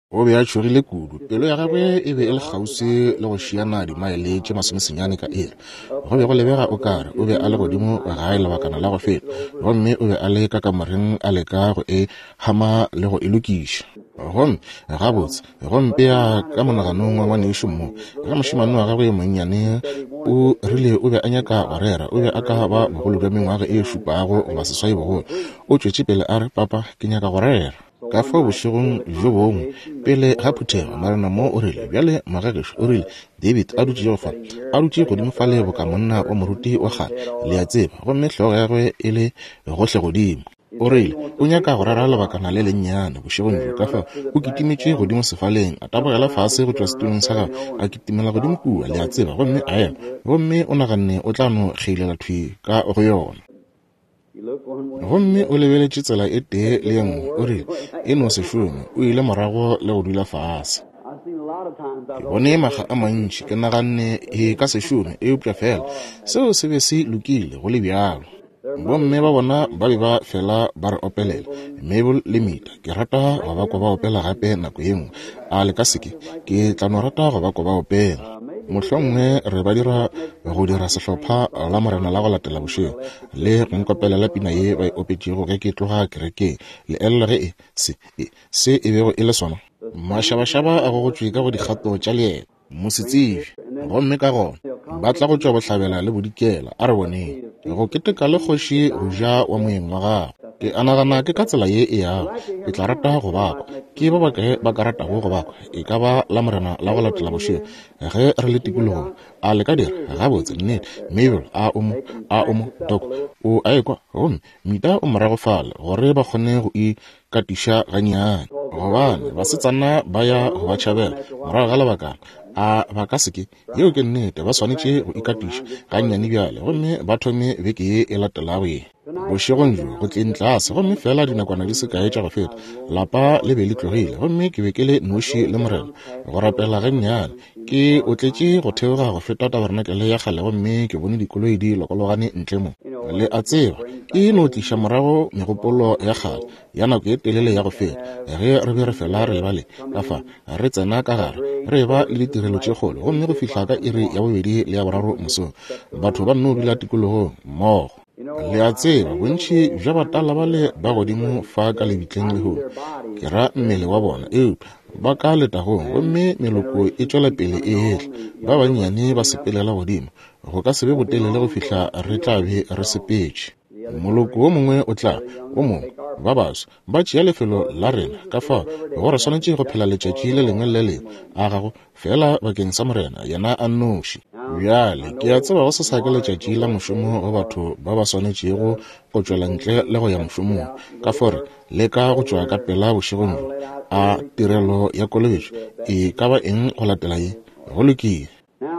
o be a tshogile kudu pelo ya gagwe e be e le gausi le go šiana dimaele tše masomesenyane ka iri go be go lebega o kare o be a le godimo ga gae lebakana la go feta gomme o be a le ka kamareng a leka go e hama le go e lokiša gomme gabotse gompe ya ka monaganong wa ngwanešo mo ga mošimane wa gagwe monnyane o rile o be a nyaka go rera o be a ka ba bogolo bja mengwaga e šupago goba seswai bogolo o tšwetše pele a re papa ke nyaka go rera ka fa bošegong jo bongwe pele ga phuthego marena mo o rile bjale magagešo o rile David a dutše go fa a dutše godimo fa lebo ka monna o moruti wa gale le a tseba gomme hlogo ya gwe e le gohle godimo o rile o nyaka go rara lebakana le lennyane bošegong jo ka fa o kitimetše godimo sefaleng a tabogela fase go tšwa setulong sa gagwe a kitimela godimo kua le a tseba gomme a ema gomme o naganne o tla no kgeilela thwi ka go yona gomme o lebeletše tsela e tee le ye nngwe o rile e no se šome o ile morago le go dula fase ke bone maga a mantši ke naganne e ka se šome e upša fela seo se be se lokile go le bjalo bomme ba bona ba be ba fela ba re opelela Mabel le Mita ke rata go ba kwa ba opela gape nako ye nngwe a le ka seke ke tla no rata go ba kwa ba opela mohlomongwe re ba go dira sehlopha la morena la go latela bošego le go nkopelela pina ye ba e opetšego ge ke tloga kerekeng le elela ge se e bego e le sona mašabašaba a go tšwe ka go dikgato tša leeta mosetsebe gomme ka gona ba tla go tšwa bohlabela le bodikela a re boneng go keteka le kgoši go ja wa moeng wa gago ke anagana ke ka tsela ye e yago ke tla rata go bakwa ke ba bakae ba ka ratago go bakwa e ka ba la morena la go latela bošego ge re le tikologong a le ka dira gabotse nnete Mabel a omo dok o a ekwa gomme Mita o morago fale gore ba kgone go ikatiša gannyane gobane basetsana ba ya go ba tšhabela morago ga lebakana a ba ka seke yeo ke nnete ba swanetše go ikatiša gannyane bjale gomme ba thome beke ye e latelago ye bošegong jo go tleng tlase gomme fela dinakwana di se kae tša go feta lapa le be le tlogile gomme ke be ke le noši le morena go rapela gannyane ke o tletše go theoga go feta tabernakele ya kgale gomme ke bone dikoloi di lokologane ntle mo le a tseba e no tliša morago megopolo ya kgale ya nako e telele ya go feta ge re be re fela re lebale ka fa re tsena ka gare re ba le ditirelo tše kgolo gomme go fihla ka iri ya bobedi le ya boraro mosong batho ba nno dula tikologong mmogo le a tseba bontši bja batala ba le ba godimo fa ka lebitleng le holo ke ra mmele wa bona ba ka letagong gomme meloko e tšwela pele e etle ba bannyane ba sepelela godimo go ka sebe botelele go fihla re tla be re sepetše moloko o mongwe o tla o mongwe ba baso ba tšea lefelo la rena ka fa go re swanetše go phela letšatši le lengwe le lengwe a gago fela bakeng sa morena yena a nnoši bjale ke a tseba go se sa ke letšatši la mošomo go batho ba ba swanetšego go tšwela ntle le go ya mošomong ka fore le ka go tšwa ka pela bošegong a tirelo ya kolobetšo e ka ba eng go latela ye go lokile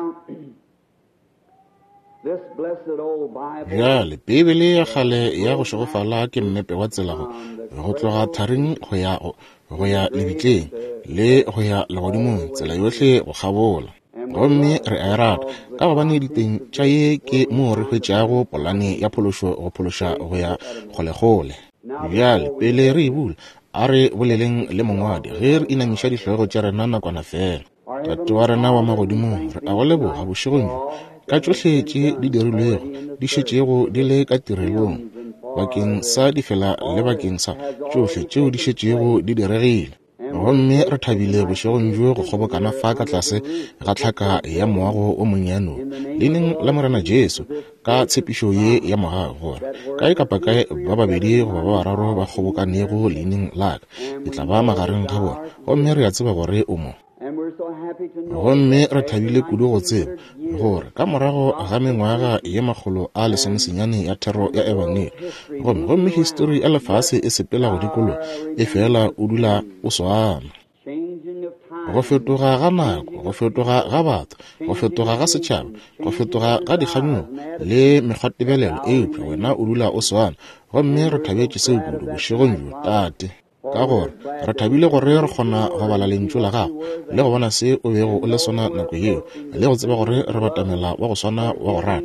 bjale bibele ya kgale ya go šogofala ke mmepe wa tsela go tloga tharing go ya lebitleng le go ya legodimong tsela yohle go kgabola gomme re a rata ka gobane diteng tša ye ke mo re hwetšago polane ya phološo go phološa go ya kgolekgole bjale pele re e bula a re boleleng le mongwadi ge re inamiša dihlwego tša rena nakwana fela tate wa rena wa magodimong re a go leboga bošegong jo ka tšohle tše di dirilwego di šetšego di le ka tirelong bakeng sa difela le bakeng sa tšohle tšeo di šetšego di diregile gomme re thabile bošegong jo go kgobokana fa ka tlase ga tlhaka ya moago o monnyano leineng la morena Jesu ka tshepišo ye ya moago gore kae kapa kae ba babedi goba ba bararo ba kgobokanego leineng laka ke tla ba magareng ga bona gomme re a tseba gore o mo gomme re thabile kudu go tseba gore ka morago ga mengwaga ye magolo a lesomesenyane ya thero ya evangeli gomme histori ya lefase e sepela go dikolo e fela o dula o swana go fetoga ga nako go fetoga ga batho go fetoga ga setšhaba go fetoga ga dikganyo le mekgwatebelelo eupša wena o dula o swana gomme re thabetše seo kudu bošegong jo tate ka gore re thabile gore re kgona go bala lentšu la gago le go bona se o bego o le sona nako yeo le go tseba gore re batamela wa go swana wa go rata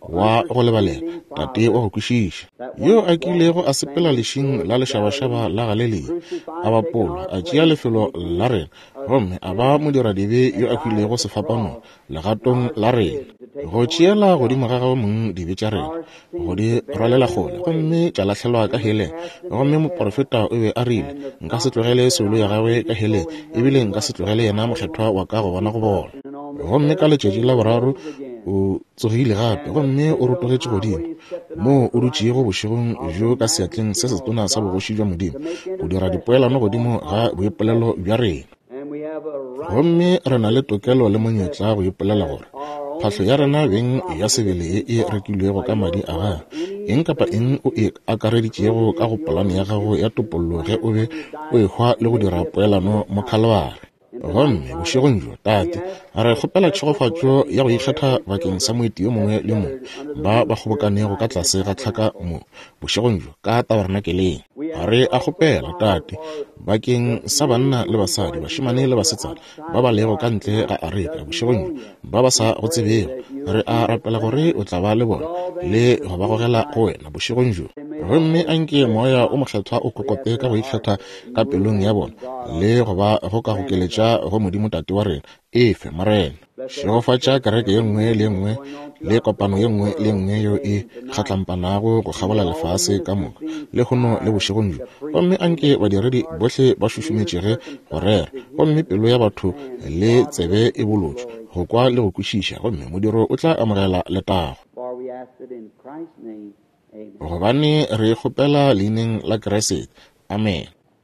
wa go lebalela tate wa go kwešiša yo a kilego a sepela lešing la lešabašaba la galele a bapola a tšea lefelo la rena gomme a ba modiradibe yo a hwilego sefapano legatong la rena go tšeela godimo ga gagwe mong dibe tša rena go di rwalela kgole gomme tša latlhelwa ka heleng gomme moprofeta o be a rile nka se tlogele solo ya gagwe ka heleng ebile nka se tlogele yena mokgethwa wa ka go bona go bona gomme ka letšatši la boraro o tsogile gape gomme o rotogetše godimo mo o dutšego bošegong jo ka seatleng se se tona sa bogoši jwa modimo go dira dipoelano godimo ga boipolelo bja rena gomme re na le tokelo le monyetla go ipolela gore phahlo ya rena beng ya sebele ye e rekilwego ka madi a gago eng kapa eng o e akareditšego ka go polane ya gago ya topollo ge o be o ehwa le go dira poelano mo Calvary gomme bošegong jo tate re kgopela tšhegofatšo ya go ikgetha bakeng sa moeti yo mongwe le mongwe ba kgobokanego ka tlase ga tlhaka mo bošegong jo ka tabernakeleng re a kgopela tate bakeng sa banna le basadi bašemane le basetsana ba ba lego ka ntle ga areka bošegong jo ba ba sa go tsebego re a rapela gore o tla ba le bona le go ba gogela go wena bošegong jo gomme anke moya o mokgethwa o kokote ka go ikgetha ka pelong ya bona le go ba go ka go keletša go modimo tate wa rena efe marena šegofatša kereke ye nngwe le nngwe le kopano ye nngwe le nngwe yo e kgatlampanago go kgabola lefase ka moka le gono le bošegong jo gomme anke badiredi bohle ba šušumetšege go rera gomme pelo ya batho le tsebe e bolotšwe go kwa le go kwešiša gomme modiro o tla amogela letago gobane re kgopela leineng la Keresete amen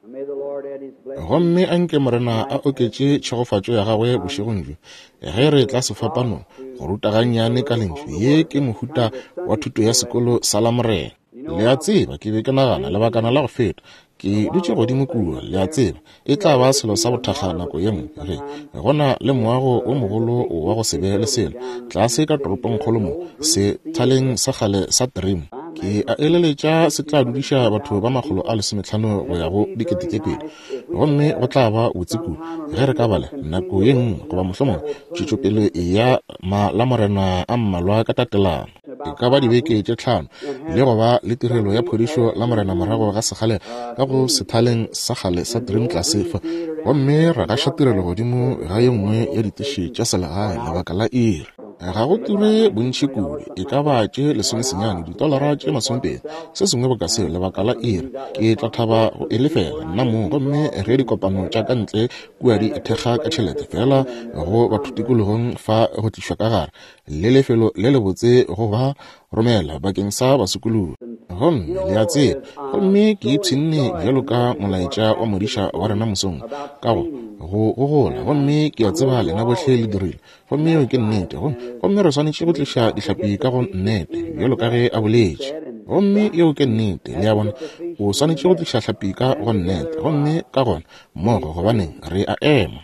gomme anke morena a oketše tšhegofatšo ya gagwe bošegong jo ge re tla sefapanong go rutaganyane ka lentšu ye ke mohuta wa thuto ya sekolo sa la morena le a tseba ke be ke nagana lebakana la go feta ke dutše godimo kua le a tseba e tla ba selo sa bothakga nako ye nngwe ge gona le moago o mogolo wa go se be le selo tlase ka toropong kgolomo se thaleng sa gale sa Dream ke a eleletša se tla dudiša batho ba 15 go ya go 2000 gomme go tla ba botsekulu ge re ka bala nako ye nngwe goba mohlomong tšwetšopele ya la morena a mmalwa ka tatelano e ka ba dibeke tše 5 le go ba le tirelo ya phodišo la morena morago ga segale ka go sethaleng sa gale sa Dream Classifa gomme ra gaša tirelo godimo ga ye nngwe ya diteši tša selegae lebaka la iri ga go ture bontši kudu e ka ba tše lesomesenyane $20 se sengwe bo ka se lebaka la iri ke tla thaba go e lefela nna mo gomme re dikopano tša ka ntle kua di ethega ka tšhelete fela go batho tikologong fa go tlišwa ka gare le lefelo le le botse go ba romela bakeng sa basekolo gomme le a tseba gomme ke ipshinne bjalo ka molaetša wa modiša wa rena mosong ka go gola gomme ke a tseba lena bohle le dirile gomme eo ke nnete gomme re swanetše go tliša dihlapi ka go nnete bjalo ka ge a boletše gomme eo ke nnete le ya bona o swanetše go tliša hlapi ka go nnete gomme ka gona mmogo gobaneng re a ema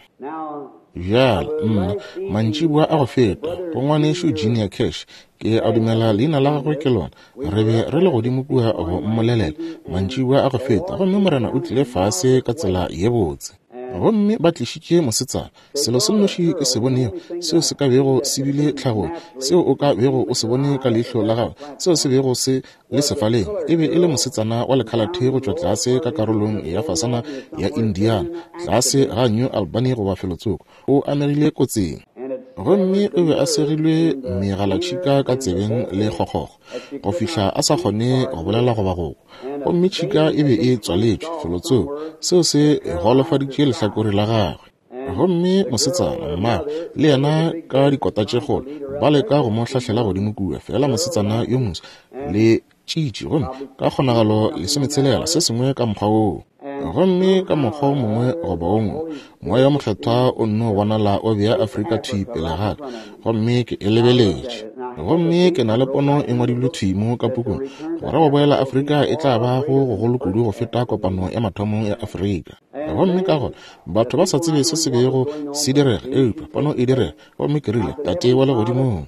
bjale nna mantšibua a go feta go ngwanešo Junior Cash ke a dumela leina la gagwe ke lona re be re le godimo kua go mmolelela mantšibua a go feta gomme morena o tlile fase ka tsela ye botse gomme ba tlišitše mosetsana selo se nnoši ke se boneo seo se ka bego se bile tlhagong seo o ka bego o se bone ka leihlo la gago seo se bego se le sefaleng e be e le mosetsana wa lekhalate go tšwa tlase ka karolong ya fasana ya Indiana tlase ga New Albany go ba felotsoko o amegile kotseng gomme o be a segilwe megalatšhika ka tsebeng le kgokgogo go fihla a sa kgone go bolela go ba gogo gomme tšhika e be e tswaletšwe felotsoko seo se golofaditše lehlakore la gagwe gomme mosetsana mmaagwe le yena ka dikota tše kgolo ba leka go mo hlahlela godimo kua fela mosetsana yo moso le tšitši gomme ka kgonagalo lesometshela se sengwe ka mokgwa woo gomme ka mokgwa o mongwe goba o mongwe moya wa mokgethwa o nno bonala o bea Afrika thwi pele gaka gomme ke e lebeletše gomme ke na le pono e ngwadilwe thwimo ka pukong gore go boela Afrika e tla ba go gogolo kudu go feta kopano ya mathomo ya Afrika gomme ka gona batho ba sa tsebe se se bego se direga eupša pono e direga gomme ke rile tate wa le godimong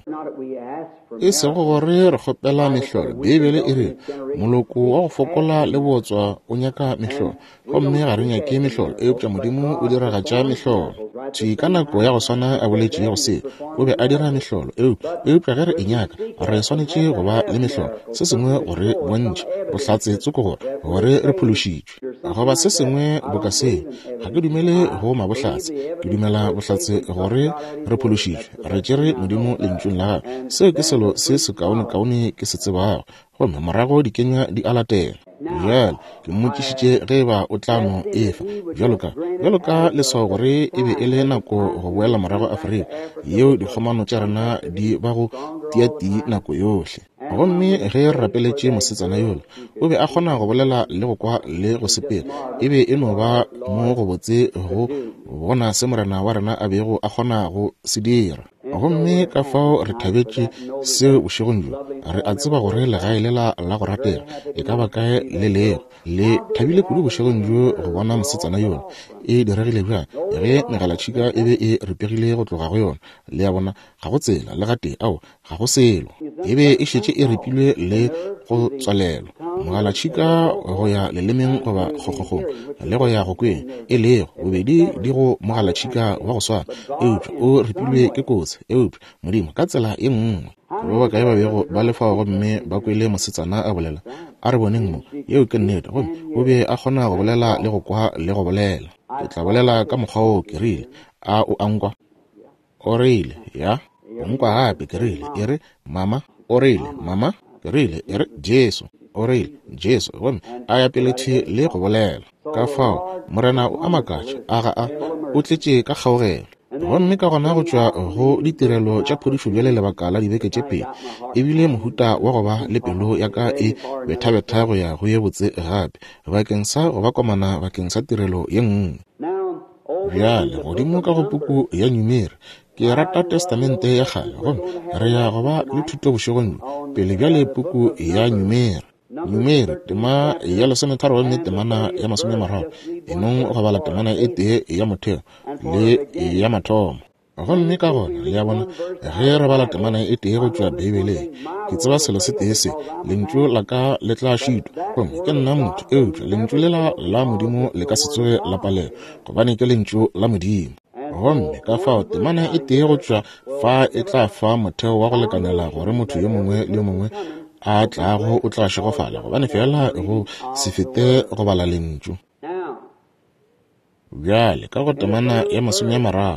e sego gore re kgopela mehlolo Bibele e re moloko wa go fokola le botswa o nyaka mehlolo gomme ga re nyake mehlolo eupša modimo o diragatša mehlolo tšwi ka nako ya go swana a boletše go se o be a dira mehlolo eupša ge re enyaka re swanetše go ba le mehlolo se sengwe gore bontši bohlatse tsoko gore re phološitšwe goba se sengwe bo ka se ga ke dumele go mabohlatse ke dumela bohlatse gore re phološitšwe re tšere modimo lentšong la gagwe seo ke selo se se kaone ke se tsebago gomme morago di kenya di alatela bjale ke mmotšišitše ge ba o tlano efa bjalo ka leswao gore e be e le nako go boela morago Afrika yeo dikgomano tša rena di ba go tiati nako yohle gomme ge re rapeletše mosetsana yola o be a kgona go bolela le go kwa le go sepela e be e no ba mo go botse go bona se morena wa rena a bego a kgona go se dira gomme ka fao re thabetše seo bošegong jo re a tseba gore legae le la go ratega e ka ba kae le lego le thabile kudu bošegong jo go bona mosetsana yona e diregile bjang ge megalatšhika e be e repegile go tloga go yona le ya bona ga go tsela le gate ao ga go selo e be e šetše e repilwe le go tswalelwa mogalatšhika go ya lelemeng goba kgokgokgong le go ya go kweng e lego bobedi di go mogalatšhika wa go swana eupša o repilwe ke kotsi eupša modimo ka tsela e nngwe ba ba kae ba bego ba lefago gomme ba kwele mosetsana a bolela a re boneng mo yeo ke nnete gomme o be a kgona go bolela le go kwa le go bolela ke tla bolela ka mokgwa o ke rile a o ankwa o reile ya nkwa gape ke rile e re mama o reile mama ke rile e re Jesu o reile Jesu gomme a ya peletše le go bolela ka fao morena a makatša a o tletše ka kgaogelo gomme ka gona go tšwa go ditirelo tša phodišo bjale lebaka la dibeke tše pedi ebile mohuta wa go ba le pelo ya ka e bethabetha go ya go ye botse gape bakeng sa go ba komana bakeng sa tirelo ye nngwe bjale godimo ka go puku ya Numeri ke rata testamente ya kgale gomme re ya go ba le thuto bošegong pele bjale puku ya Numeri tema ya lesometharo gomme temana ya 30 enong go bala temana e tee ya motheo le ya mathomo gomme ka gona le ya bona ge re bala temana e tee go tšwa Bibeleng ke tseba selo se tee se lentšu la ka le tla šitwa gomme ke nna motho eupša lentšu le la modimo le ka se tsoge la palelwa gobane ke lentšu la modimo gomme ka fao temana e tee go tšwa fa e tla fa motheo wa go lekanela gore motho yo mongwe le yo mongwe a tlago o tla šegofala gobane fela go se fete go bala lentšu bjale ka go temana ya 30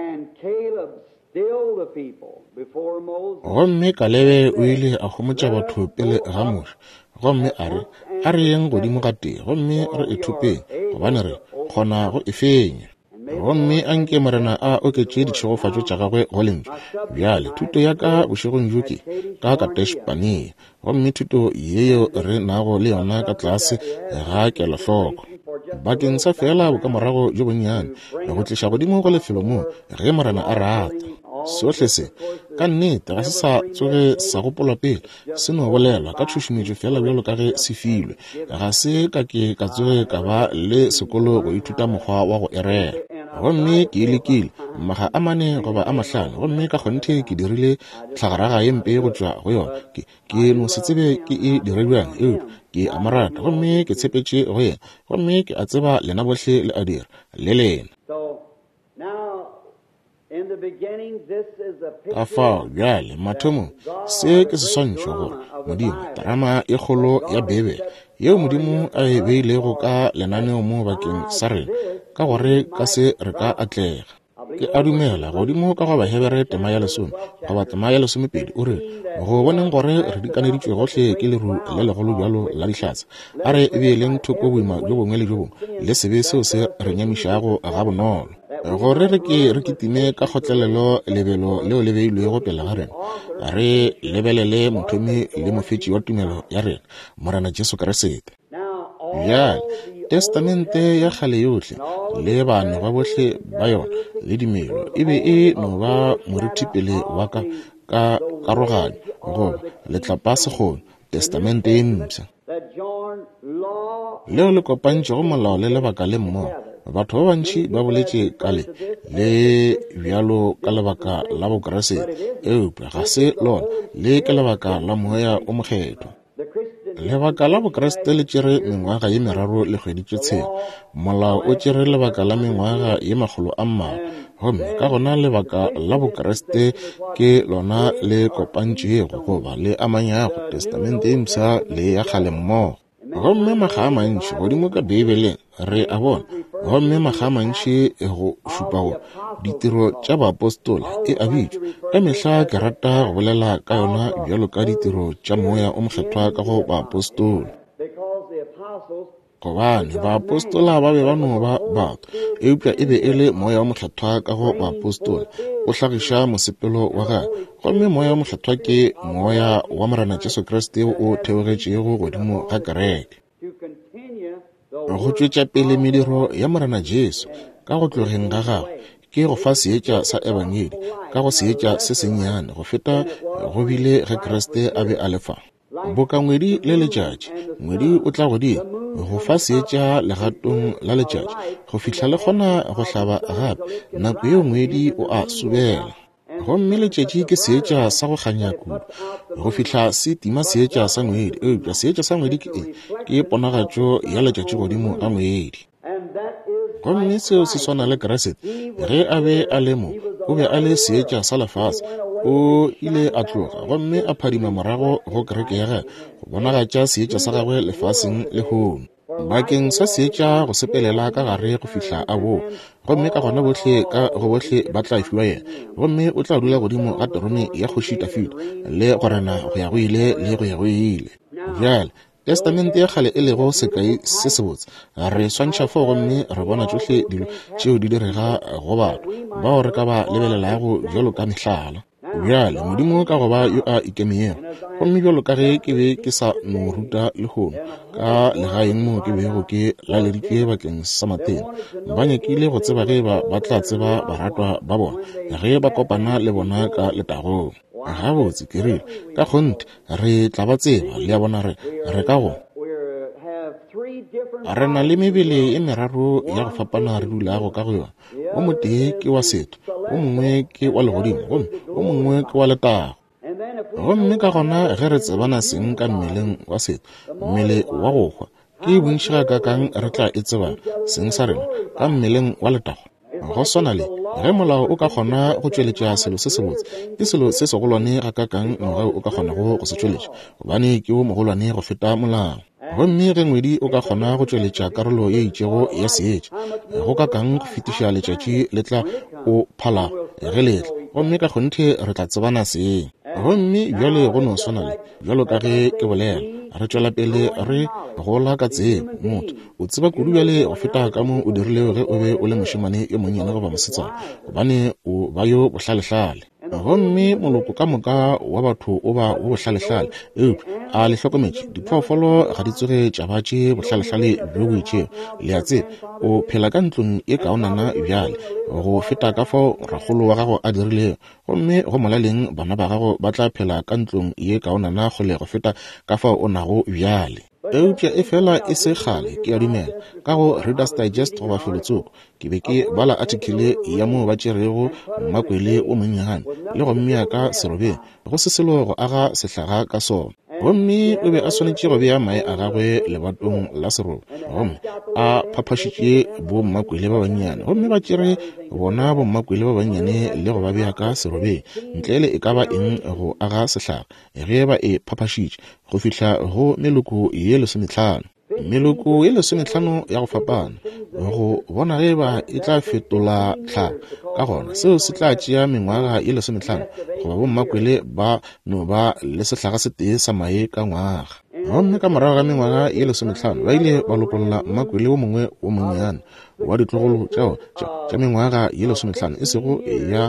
gomme Kalebe o ile a homotša batho pele ga Mose gomme a re yeng godimo ga tee gomme re ethopeng gobane re kgona go e fenya gomme a nke morena a oketše ditšhegofatšo tša gagwe go lentšu bjale thuto ya ka bošegong jo ke ka Kateshepania gomme thuto yeo re nago le yona ka tlase ga kelohloko bakeng sa fela bokamorago jo bonnyane go tliša godimo go lefelo moo ge morena a rata sohle se ka nnete ga se sa tsoge sa gopola pele se no bolelwa ka tšhošometšo fela bjalo ka ge se filwe ga se ka ke ka tsoge ka ba le sekolo go ithuta mokgwa wa go erela gomme ke lekile maga a mane goba a mahlano gomme ka kgonthe ke dirile tlhagaraga ye mpe go tšwa go yona ke no se tsebe ke e dirilwang ke a marata gomme ke tshepetše go yena gomme ke a tseba lena bohle le a dira le lena ka fao bjale mathomong se ke seswantšho gore modimo tarama e kgolo ya Bibele yeo modimo a e beilego ka lenaneo mo bakeng sa rena ka gore ka se re ka atlega ke a dumela godimo ka go ba Hebere tema ya 10 goba tema ya 12 o re go boneng gore re dikaneditšwe gohle ke leru le legolo bjalo la dihlatsa a re e be leng thoko boima jo bongwe le jo bongwe le sebe seo se re nyamišago ga bonolo gore re kitime ka kgotlelelo lebelo leo le beilwego pele ga rena re lebelele mothomi le mofetši wa tumelo ya rena morena Jesu Kriste bjale testamente ya kgale yohle le bana ba bohle ba yona le dimelo e be e no ba morithipele wa ka karoganyo goba letlapa sekgono testamente e mpša leo le kopantšego molao le lebaka le mmogo batho ba bantši ba boletše kale le bjalo ka lebaka la bokeresete eupša ga se lona le ke lebaka la moya o mokgetho lebaka la bokreste le tšere mengwaga ye meraro le kgweditše tshela, molao o tšere lebaka la mengwaga ye 400. Gomme ka gona lebaka la bokreste ke lona le kopantšego goba le amanyago testamente msa le ya kgale mmogo. Gomme maga a mantši godimo ka Bibeleng re a bona, gomme maga a mantši go šupa go ditiro tša baapostola e abitšwe. Ka mehla ke rata go bolela ka yona bjalo ka ditiro tša moya o mokgethwa ka go baapostola, gobane baapostola ba be ba no ba batho eupša e be e le moya o mokgethwa ka go baapostola o hlagiša mosepelo wa gae. Gomme moya o mokgethwa ke moya wa Morena Jesu Kriste o theogetšego godimo ga kereke go tšwetša pele mediro ya Morena Jesu ka go tlogeng ga gagwe ke go fa seetša sa ebangedi ka go seetša se senyane go feta go bile ge Kriste a be a lefa. Bokangwedi le letšatši ngwedi o tla godimo go fa seetša legatong la letšatši go fihla le kgona go hlaba gape nako yeo ngwedi o a subela. Gomme letšatši ke seetša sa go kganya kudu go fihla se tima seetša sa ngwedi eupša seetša sa ngwedi ke ponagatšo ya letšatši godimo ga ngwedi. Gomme seo se swana le Kriste ge a be a le mo o be a le seetša sa lefase o ile a tloga gomme a phadima morago go kereke ya gage go bonagatša seetša sa gagwe lefaseng le hono bakeng sa seetša go sepelela ka gare go fihla a bo. Gomme ka gona bohle ba tla fiwa yena, gomme o tla dula godimo ga terone ya kgoši Dafidi le gorena go ya go ile le go ya go ile. Bjale testamente ya kgale e lego sekai se sebotse re swantšha fo, gomme re bona tšohle dilo tšeo di direga go batho bao re ka ba lebelelago bjalo ka mehlala. Bjale Modimo ka goba yo a ikemego, gomme bjalo ka ge ke be ke sa no ruta le hono ka legaeng mo ke bego ke laleditšwe bakeng sa matena, ba nyakile go tseba ge ba tla tseba baratwa ba bona ge ba kopana le bona ka letagong. Gabotse ke rile ka kgonte re tla ba tseba le ya bona re ka go re na le mebele e meraro ya go fapana re dulago ka go yona. O motee ke wa setho, o mongwe ke wa legodimo, gomme o mongwe ke wa letago. Gomme ka gona ge re tsebana seng ka mmeleng wa setho, mmele wa go hwa ke bontšhiga ka kang re tla e tsebana seng sa rena ka mmeleng wa letago. Go swana le ge molao o ka kgona go tšweletša selo se sebotse ke selo se segolwane ga ka kang ngwageo o ka kgona go se tšweletša gobane ke wo mogolwane go feta molao. Gomme ge ngwedi o ka kgona go tšweletša karolo ye itšego ya seetša go ka kang go fetiša letšatši le tla o phala ge letla, gomme ka kgonthe re tla tsebana seng. Gomme bjale go no swana le bjalo ka ge ke bolela re tšwela pele re gola ka tsebo. Motho o tseba kudu bjale go feta ka mo o dirile ge o be o le mošemane e monnyane goba mosetsana gobane o ba yo bohlalehlale. Gomme moloko ka moka wa batho o ba o bohlalehlale a le hlokometše diphoofolo ga di tsoge tšabatše bohlalehlale bjo boitšego le a tseba o phela ka ntlong e kaonana bjale go feta ka fao ragolo wa gago a dirile, gomme go molaleng bana ba gago ba tla phela ka ntlong ye kaonana go le go feta ka fao o nago bjale. Eupša e fela e se kgale ke a dumela ka go Reader's Digest goba Felotsoko ke be ke bala artikele ya mo ba tšerego mmakwele o monnyane le go mmea ka serobeng go se selo go aga sehlaga ka sona. Gomme o be a swanetše go bea mae a gagwe lebatong la serobe, gomme a phaphašitše bo mmakwele ba bannyane, gomme ba tšere bona bo mmakwele ba bannyane le go ba bea ka serobeng ntle le e ka ba eng go aga sehlaga ge ba e phaphašitše go fihla go meloko ye 15. Meloko ye 15 ya go fapana go bona ge ba e tla fetola tlhago ka gona seo se tla tšea mengwaga ye 15 goba bo mmakwele ba no ba le sehlaga se tee sa mae ka ngwaga. Gomme ka morago ga mengwaga ye 15 ba ile ba lokolola mmakwele o mongwe o monnyane wa ditlogolo tša mengwaga ye 15 e sego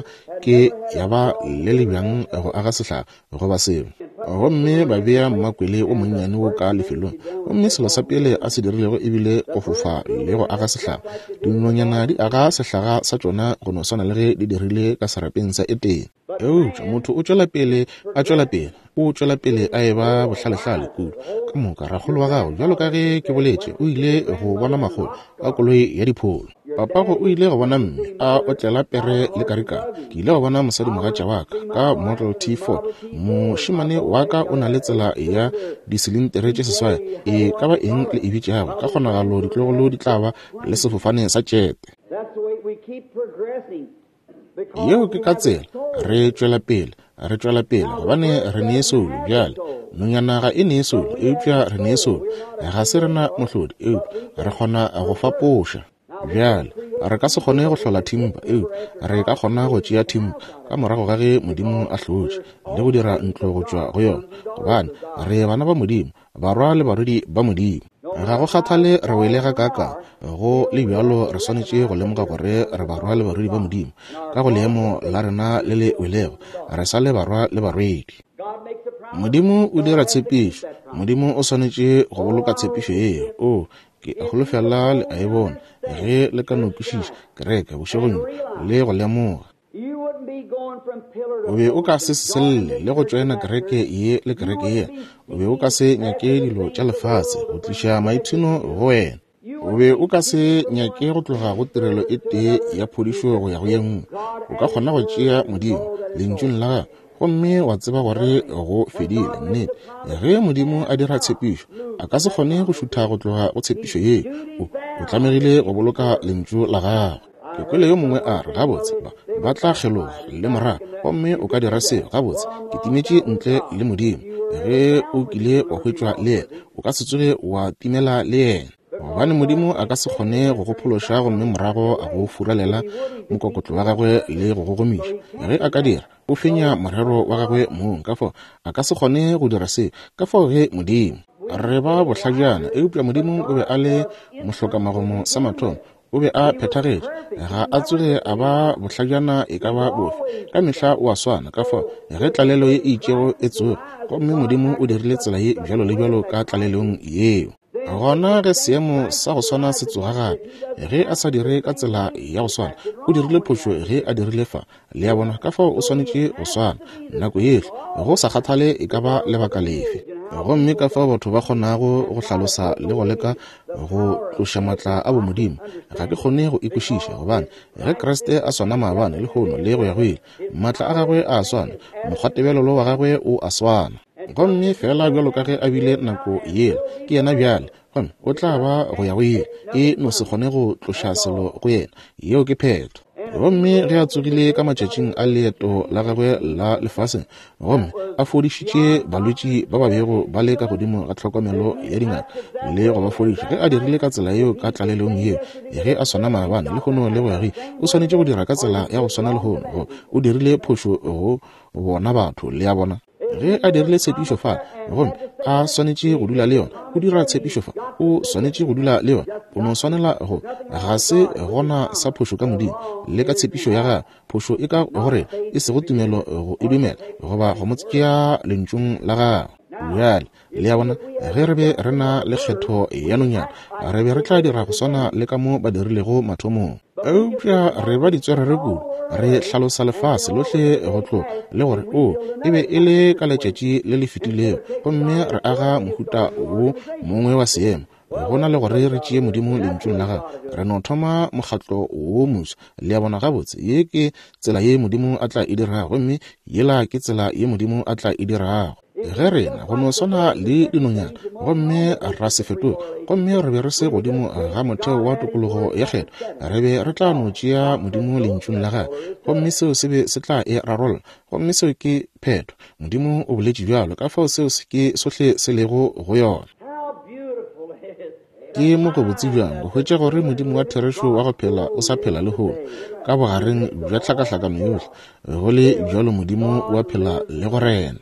ya ba le lebjang go aga sehlaga goba seo. Gomme ba bea mmakwele o monnyane o ka lefelong, gomme selo sa pele a se dirilego ebile go fofa le go aga sehlaga. Dinonyana di aga sehlaga sa tšona go no swana le ge di dirile ka serapeng sa eteng. Motho o tšwela pele o tšwela pele a eba bohlalehlale kudu ka moka ragolo wa gago jalo ka ge ke boletše o ile go bona magolo a koloi ya dipholo. Papago o ile go bona mme a otlela pere le karikana. Ke ile go bona mosadi mogatša wa ka Model T4. Mošimane wa ka o na le tsela ya disilintere tše seswai e ka ba eng le e bitšago ka kgonagalo ditlogolo di tla ba le sefofane sa tšete. Yeo ke ka tsela re tšwela pele gobane re neesolo bjale nonyana ga e neesolo eupša re neesolo ga se rena mohlodi eo re kgona go fapoša. Bjale re ka se kgone go hlola thimba eo re ka kgona go tšea thimba ka morago ga ge Modimo a hlotše le go dira ntlo go tšwa go yona gobane re bana ba Modimo barwa le barudi ba Modimo. Ga go kgathale re wele ga kaka go le bjalo re swanetše go lemoga gore re barwa le barudi ba Modimo ka go leemo la rena le le welego re sa le barwa le barwedi. Modimo o dira tshepišo. Modimo o swanetše go boloka tshepišo yeo ke a holofela le a e bona ge le ka nokwešiša kereke bošegong le go lemoga. O be o ka se seselle le go tšwena kereke ye le kereke ye. O be o ka se nyake dilo tša lefatshe go tliša maithino go wena. O be o ka se nyake go tloga go tirelo e tee ya phodišo go ya go ye nngwe. O ka kgona go tšea Modimo lentšung la gago gomme wa tseba gore go fedile nnete. Ge Modimo a dira tshepišo a ka se kgone go šutha go tloga go tshepišo ye o tlamegile go boloka lentšu la gago. Ke kwele yo mongwe a re gabotse ba tla kgeloga le morago gomme o ka dira seo gabotse ke timetše ntle le Modimo. Ge o kile wa hwetšwa le yena o ka se tsoge wa timela le yena gobane Modimo a ka se kgone go go phološa gomme morago a go furalela mokokotlo wa gagwe le go gogomiša. Ge a ka dira o fenya morero wa gagwe mong ka fao a ka se kgone go dira seo ka fao ge Modimo re ba bohlajana eupša Modimo o be a le mohlokamagomo sa mathomo o be a phethagetše ga a tsoge a ba bohlajana e ka ba bofe ka mehla o a swana ka fao ge tlalelo ye e itšego e tsoge gomme Modimo o dirile tsela ye bjalo le bjalo ka tlalelong yeo. Gona ge seemo sa go swana se tsoga gape ge a sa dire ka tsela ya go swana o dirile phošo ge a dirile fa le ya bona ka fao o swanetše go swana nako yehle go sa kgathale e ka ba lebaka lefe. Gomme ka fao batho ba kgonago go hlalosa le go leka go tloša matla a bo Modimo ga ke kgone go ikwešiša gobane ge Kriste a swana maabane le kgono le go ya go ile matla a gagwe a swana mokgwatebelelo wa gagwe o a swana. Gomme fela bjalo ka ge a bile nako yele ke yena bjale gomme o tla ba go ya go ile e no se kgone go tloša selo go yena yeo ke phetho. Gomme ge a tsogile ka matšatšing a leeto la gagwe la lefaseng gomme a fodišitše balwetši ba ba bego ba le ka godimo ga tlhokomelo ya dingaka le go ba fodiša ge a dirile ka tsela yeo ka tlalelong yeo ge a swana maabane le kgono le go yagi o swanetše go dira ka tsela ya go swana le kgono o dirile phošo go bona batho le ya bona. Ge a dirile tshepišo fa gomme a swanetše go dula le yona o dira tshepišo fa o swanetše go dula le yona o no swanela go ga se gona sa phošo ka Modimo le ka tshepišo ya ga phošo e ka gore e se go tumelo go edumela goba go mo tšea lentšung la gago. Bjale le ya bona ge re be re na le kgetho ya nonyana re be re tla dira go swana le ka mo ba dirilego mathomong. Eupša re ba ditswerere kudu re hlalosa lefase lohle go tlo le gore e be e le ka letšatši le le fetilego gomme re aga mohuta wo mongwe wa seemo go na le gore re tšee Modimo lentšung la gago re no thoma mokgatlo wo moswa le ya bona gabotse ye ke tsela ye Modimo a tla e dirago gomme yela ke tsela ye Modimo a tla e dirago. Ge rena go no swana le dinonyana gomme ra se fetoga gomme re be re se godimo ga motheo wa tokologo ya kgetho re be re tla no tšea Modimo lentšung la gae gomme seo se be se tla e rarolla gomme seo ke phetho. Modimo o boletše bjalo ka fao seo se ke sohle se lego go yona. Ke mo go botse bjang go hwetša gore Modimo wa therešo wa go phela o sa phela le gono ka bogareng bja tlhakatlhakano yohle go le bjalo Modimo wa phela le go rena.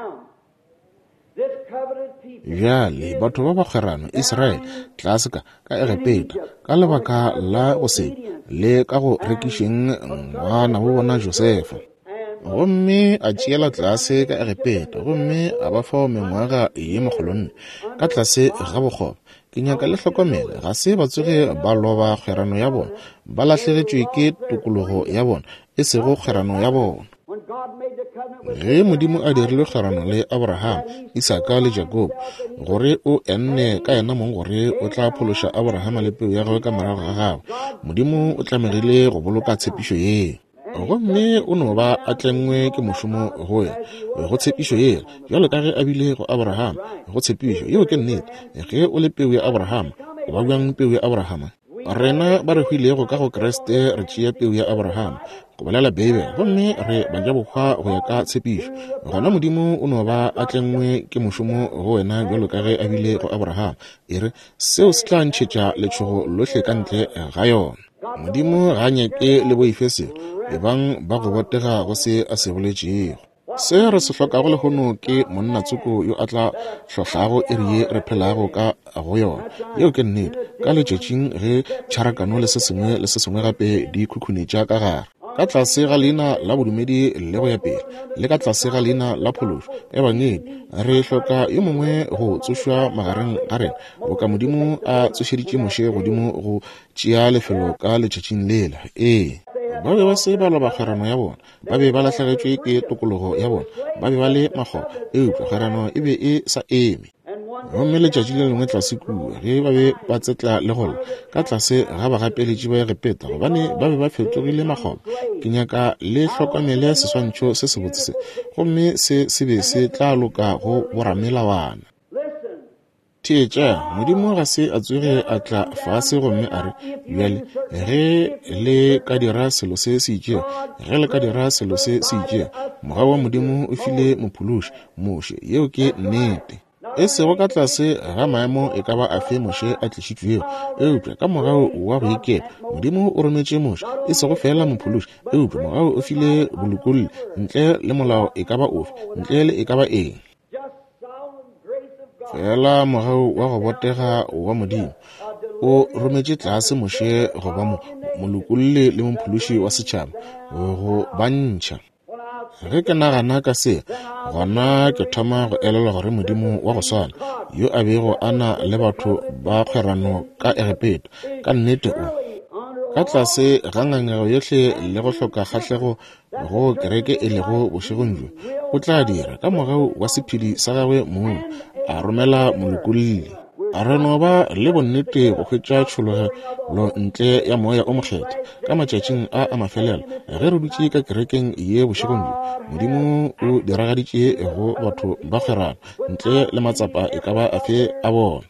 Bjale batho ba ba kgerano Israel tlase ka Egepeta ka lebaka la go se le ka go rekišeng ngwana bo bona Josefa gomme a tšeela tlase ka Egepeta gomme a ba fa mengwaga ye mogolonne ka tlase ga bokgoba. Ke nyaka le hlokomele ga se ba tsoge ba loba kgerano ya bona ba lahlegetšwe ke tokologo ya bona e sego kgerano ya bona. ge modimo a dirile kgarano le Abraham, Isaka le Jacob gore o enne ka ena mong gore o tla phološa Abraham le peo ya gagwe ka morago ga gagwe, modimo o tlamegile go boloka tshepišo ye. Gomme o no ba a tlengwe ke mošomo go tshepišo ye, jalo ka ge a bile go Abraham go tshepišo yeo ke nnete. Ge o le peo ya Abraham, o ba bjang peo ya Abraham? Rena ba re hwilego ka go Kreste re tšea peo ya Abraham go bolela Bible, gomme re banja bokgwa go ya ka tshepišo. Gona modimo o no ba a tlengwe ke mošomo go wena jalo ka ge a bile go Abraham, e re seo se tla ntšhetša letšhogo lohle ka ntle ga yona. Modimo ga nyake le boifese ebang ba go botega go se a se boletšego. Se re se hlokago le hono ke monnatsoko yo a tla hlohlago e re re phelago ka go yona, yeo ke nnete. Ka letšatšing ge tšharakano le se sengwe gape di khukhunetša ka gare, ka tlase ga leina la bodumedi le go ya pele, le ka tlase ga leina la phološo e bangedi, re hloka yo mongwe go tsošwa magareng ga rena, go ka modimo a tsošeditše moše godimo go tšea lefelo ka letšatšing lela. Ba be ba se ba loba kgarano ya bona, ba be ba lahlagetšwe ke tokologo ya bona, ba be ba le makgoba eupša kgarano e be e sa eme. Gomme letšatši le lengwe tlase kua ge ba be ba tsetla legola ka tlase ga bagapeletši ba repeta, gobane ba be ba fetogile makgoba. Ke nyaka le hlokomele seswantšho se se botse se, gomme se be se tla loka go boramelawana. Tšea modimo ga se a tsoge a tla fase gomme a re bjale ge le ka dira selo se se itšea, ge le ka dira selo se se itšea, morago wa modimo o file mophološi moše yeo ke nnete. E sego ka tlase ga maemo e ka ba a fe moše a tlišitšwego, eupša ka morago wa go ikela modimo o rometše moše e sego fela mophološi, eupša morago o file bolokolli ntle le molao e ka ba ofe, ntle le e ka ba eng. Fela morago wa go botega wa modimo o rometše tlase moše go ba molokolli le mophološi wa setšhaba go bantšha. Ge ke nagana ka se, gona ke thoma go elela gore modimo wa go swana yo a bego a na le batho ba kgerano ka Egepeta ka nnete o ka tlase ga ngangego yohle le go hloka kgahlego go kereke e lego bošegong jo, o tla dira ka morago wa sephiri sa gagwe moo a romela molokolli. A re no ba le bonnete go hwetša tšhologelo ntle ya moya o mokgetha ka matšatšing a mafelelo ge re dutše ka kerekeng ye bošegong jo, modimo o diragaditše go batho ba kgerana ntle le matsapa e ka ba a fe a bona.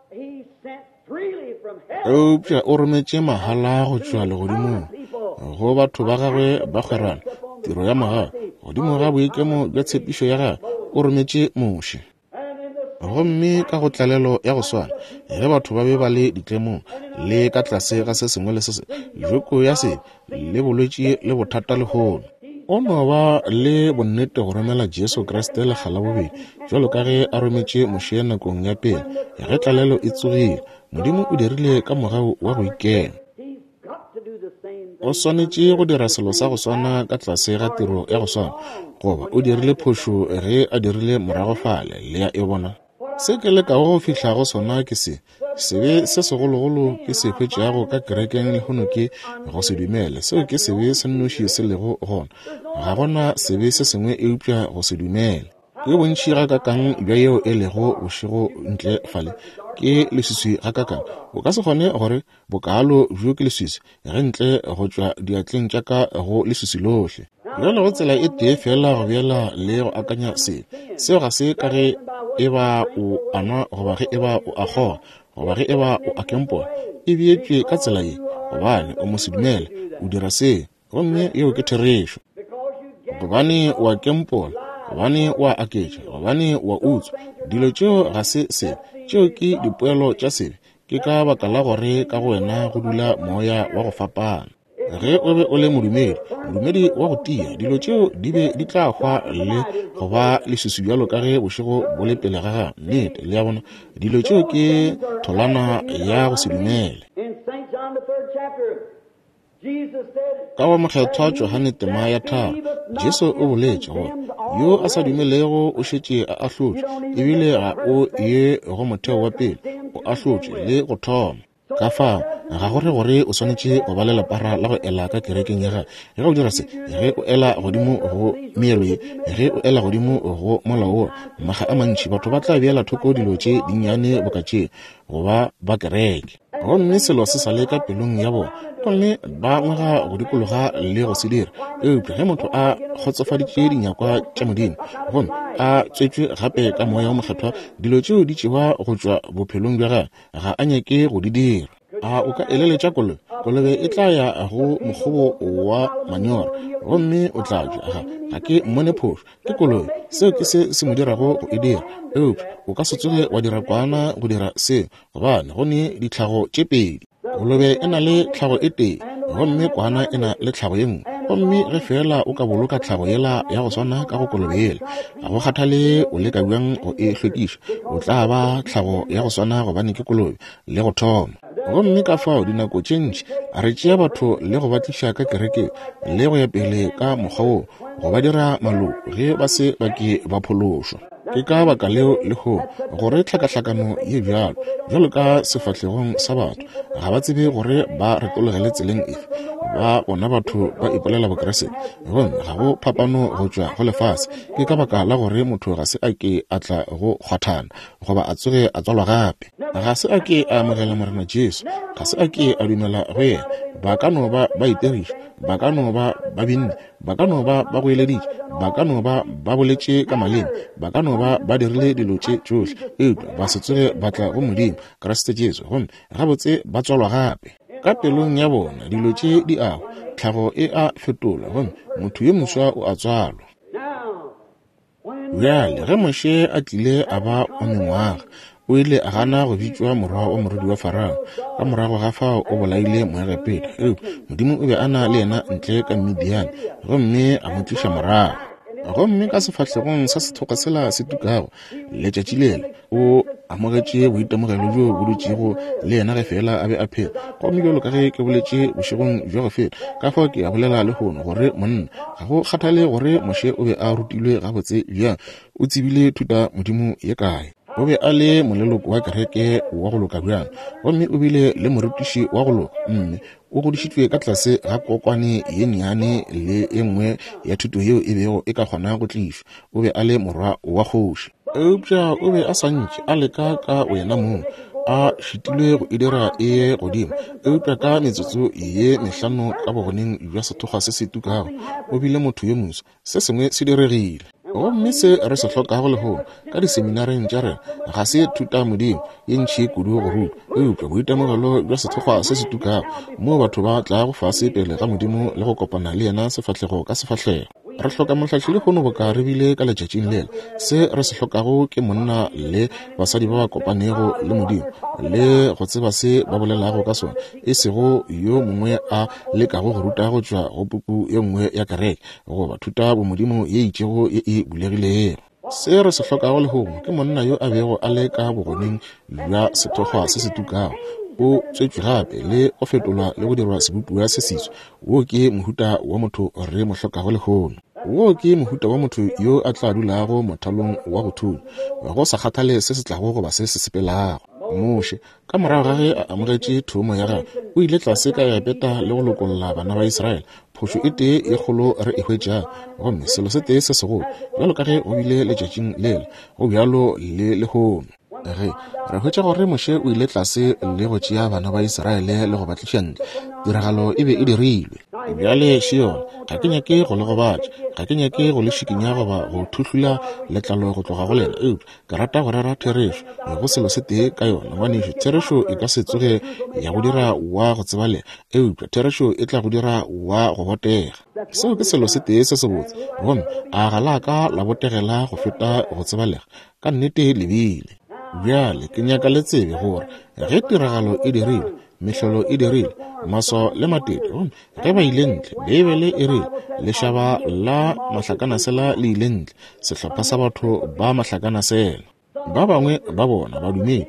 Eupša o rometše mahala go tšwa legodimong go batho ba gagwe ba kgerana tiro ya morago, godimo ga boikemo bja tshepišo ya gagwe o rometše moše. Gomme ka go tlalelo ya go swana ge batho ba be ba le ditlemong le ka tlase ga se sengwe le se se, joko ya se le bolwetši le bothata le hono, o no ba le bonnete go romela Jesu Kriste lekgala bobedi jalo ka ge a rometše moše nakong ya pele ge tlalelo e tsogile. Modimo o dirile ka morago wa go ikela. O swanetše go dira selo sa go swana ka tlase ga tiro ya go swana, goba o dirile phošo ge a dirile morago fale le ya e bona. Se ke le ka go fihla go sona ke se be se segologolo ke se hwetšeago ka kerekeng le hono ke go se dumele, seo ke sebe se nnoši se lego gona, ga gona sebe se sengwe eupša go se dumele. Ke bontši ga kakang bja yeo e lego bošego ntle fale ke leswiswi ga kakang, o ka se kgone gore bokaalo bjo ke leswiswi ge ntle go tšwa diatleng tša ka go leswiswi lohle. Jalo go tsela e tee fela go bjela le go akanya seo ga se ka ge e ba o anwa goba ge e ba o a kgoga goba ge e ba o a kempola, e beetšwe ka tsela ye gobane o mo se dumele o dira se, gomme yeo ke therešo. Gobane o a kempola, gobane o a aketša, gobane o a utswa, dilo tšeo ga se se, tšeo ke dipoelo tša sebe, ke ka baka la gore ka go wena go dula moya wa go fapana. Ge o be o le modumedi wa go tia, dilo tšeo di be di tla hwa le go ba leswiswi bjalo ka ge bošego bo le pele ga ga nnete le ya bona, dilo tšeo ke tholana ya go se dumele. Ka wa mokgethwa Johane tema ya 3, Jesu o boletše gore yo a sa dumelego o šetše a ahlotše, ebile ga o ye go motheo wa pele o ahlotše le go thoma. ka fa ga gore o swanetse go ba le lepara la go ela ka kerekeng ya ga ge o dira se ge o ela godimo go meelo ye ge o ela godimo go molao maga a mantši batho ba tla beela thoko dilo tše dinnyane bokatše goba ba kereke gomme selo se sa le ka pelong ya bona gonne ba ngwaga go dikologa le go se dira eupša ge motho a kgotsofaditše dinyakwa tša modimo gomme a tswetšwe gape ka moya wa mokgethwa dilo tšeo di tšewa go tšwa bophelong bja ga a nyake go di dira o ka eleletša kolobe e tla ya go mokgobo wa manyora gomme o tla ja ga ke mmone phošo ke kolobe seo ke se mo dirago go e dira eupša o ka se tsoge wa dira kwana go dira seo gobane go ne ditlhago tše pedi kolobe e na le tlhago e tee gomme kwana e na le tlhago ye nngwe gomme ge fela o ka boloka tlhago yela ya go swana ka go kolobe yela ga go kgathale o le ka bjang go e hlwekiša o tla ba tlhago ya go swana gobane ke kolobe le go thoma gomme ka fao dinako tše ntši a re tšea batho le go batliša ka kereke le go ya pele ka mokgwa wo go ba dira maloko ge ba se bake ba phološwa ke ka baka leo le gore tlhakatlhakano ye bjalo ka sefatlegong sa batho ga ba tsebe gore ba retologele tseleng efe ba bona batho ba ipolela bokeresete gomme ga go phapano go tšwa go lefase ke ka baka la gore motho ga se a ke a tla go kgwathana goba a tsoge a tswalwa gape ga se a ke a amogela morena Jesu ga se a ke a dumela go yena ba ka no ba iteriša ba ka no ba binne ba ka no ba goeleditše ba ka no ba boletše ka maleme ba ka no ba dirile dilo tše tšohle eupša ba se tsoge ba tla go modimo Kriste Jesu gomme gabotse ba tswalwa gape ka pelong ya bona dilo tše di ago tlhago e a fetola gomme motho yo moswa o a tswalwa bjale ge moše a tlile a ba wa mengwaga o ile a gana go bitšwa morwa wa morudi wa Farao ka morago ga fao o bolaile moegapedi modimo o be a na le yena ntle ka Midian gomme a mo tliša morago gomme ka sefatlegong sa sethoka sela se tukago letšatši lela o amogetše boitemogelo jo bo dutšego le yena ge fela a be a phela gomme bjalo ka ge ke boletše bošegong bja go fela ka fao ke a bolela le gono gore monna ga go kgathale gore moše o be a rutilwe gabotse bjang o tsebile thuta modimo ye kae o be a le moleloko wa kereke wa go loka bjang gomme o bile le morutiši wa go loka mme o godišitšwe ka tlase ga kokwane ye nnyane le e nngwe ya thuto yeo e bego e ka kgona go tlišwa o be a le morwa wa kgoši eupša o be a santše a leka ka wena moo a šitilwe go e dira e ye godimo eupša ka metsotso ye mehlano ka bogoneng bja sethoga se se tukago o bile motho yo moso se sengwe se diregile gomme se re se hlokago le gono ka diseminareng tša rena ga se thuta modimo ye ntšhi kudu go ruta eupša boitemogelo bja sethoga se se tukago moo batho ba tla go fase pele ga modimo le go kopana le yena sefatlego ka sefatlego re hloka mohlahli le gono boka re bile ka letšatšing lela se re se hlokago ke monna le basadi ba ba kopanego le modimo le go tseba se ba bolelago ka sona e sego yo mongwe a lekago go ruta go tšwa go puku ye nngwe ya kereke go ba thuta bo modimo ye itšego ye e bulegilego se re se hlokago le gono ke monna yo a bego a le ka bogoneng bja sethokgwa se se tukago o tswetšwe gape le go fetolwa le go dirwa sebopua se seswa wo ke mohuta wa motho re mo hlokago le gono wo ke mohuta wa motho yo a tla dulago mothalong wa go thula go sa kgathale se se tlago go ba se sepelago moše ka morago ga ge a amogetše thomo ya gagwe o ile tlase ka ya peta le go lokolola bana ba Israele phošo e tee e kgolo re e hwetšang gomme selo se tee se segolo bjalo ka ge o bile letšatšing lela go bjalo le lehono re hwetša gore moše o ile tlase le go tšea bana ba Israele le go batliša ntle tiragalo e be e dirilwe bjale Shion ga ke nyake go le gobatša ga ke nyake go le šikinya goba go thuhlula letlalo go tloga go lena ke rata go rera therešo go selo se tee ka yona ngwanešo therešo e ka se tsoge ya go dira wa go tsebalega therešo e tla go dira wa go botega seo ke selo se tee se se botse gomme a galaka la botegela go feta go tsebalega ka nnete lebile bjale ke nyaka le tsebe gore ge tiragalo e dirile mehlolo e dirile maso le matete ge ba ile ntle Bibele e rile lešhaba la mahlakana sela le ile ntle sehlopha sa batho ba mahlakana sela ba bangwe ba bona badumedi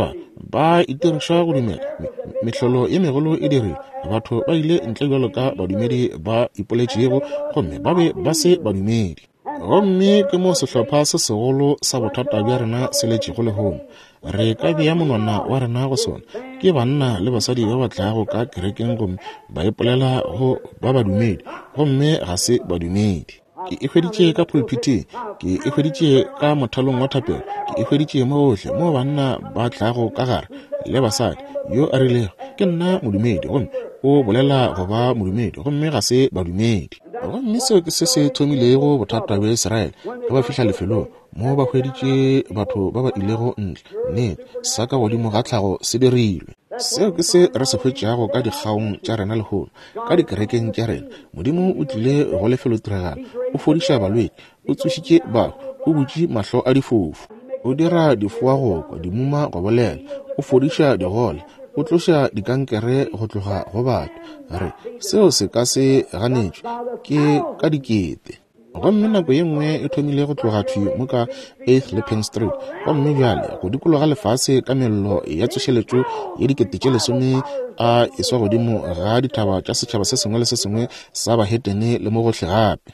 ba itiriša go dumela mehlolo ye megolo e dirile batho ba ile ntle bjalo ka badumedi ba ipoletšego gomme ba be ba se badumedi gomme ke mo sehlopha se segolo sa bothata bja rena se letše go lehomo. Re ka bea monwana wa rena go sona ke banna le basadi ba ba tlago ka kerekeng gomme ba ipolela go ba badumedi gomme ga se badumedi. Ke ikhweditše ka pulpiteng, ke ikhweditše ka mothalong wa thapelo, ke ikhweditše mo gohle mo banna ba tlago ka gare le basadi. Yo a rilego ke nna modumedi gomme o bolela go ba modumedi gomme ga se badumedi. Gomme seo ke se se thomilego bothata bja Israele ge ba fihla lefelong mo ba hweditše batho ba ba ilego ntle sa ka godimo ga tlhago se dirilwe. Seo ke se re se hwetšago ka dikgaong tša rena lehono, ka dikerekeng tša rena. Modimo o tlile go lefelo tiragalo, o fodiša balwetši, o tsošitše bao, o butše mahlo a difofu, o dira difoa go kwa, dimuma go bolela, o fodiša digola, o tloša dikankere go tloga go batho. Re seo se ka se ganetšwe ke ka dikete. Gomme nako ye nngwe e thomile go tloga thwi mo ka 8th le Penn Street, gomme bjale go dikologa lefase ka mello ya tsošeletšo ye dikete tše 10 a eswa godimo ga dithaba tša setšhaba se sengwe le se sengwe sa bahetene le mo gohle gape.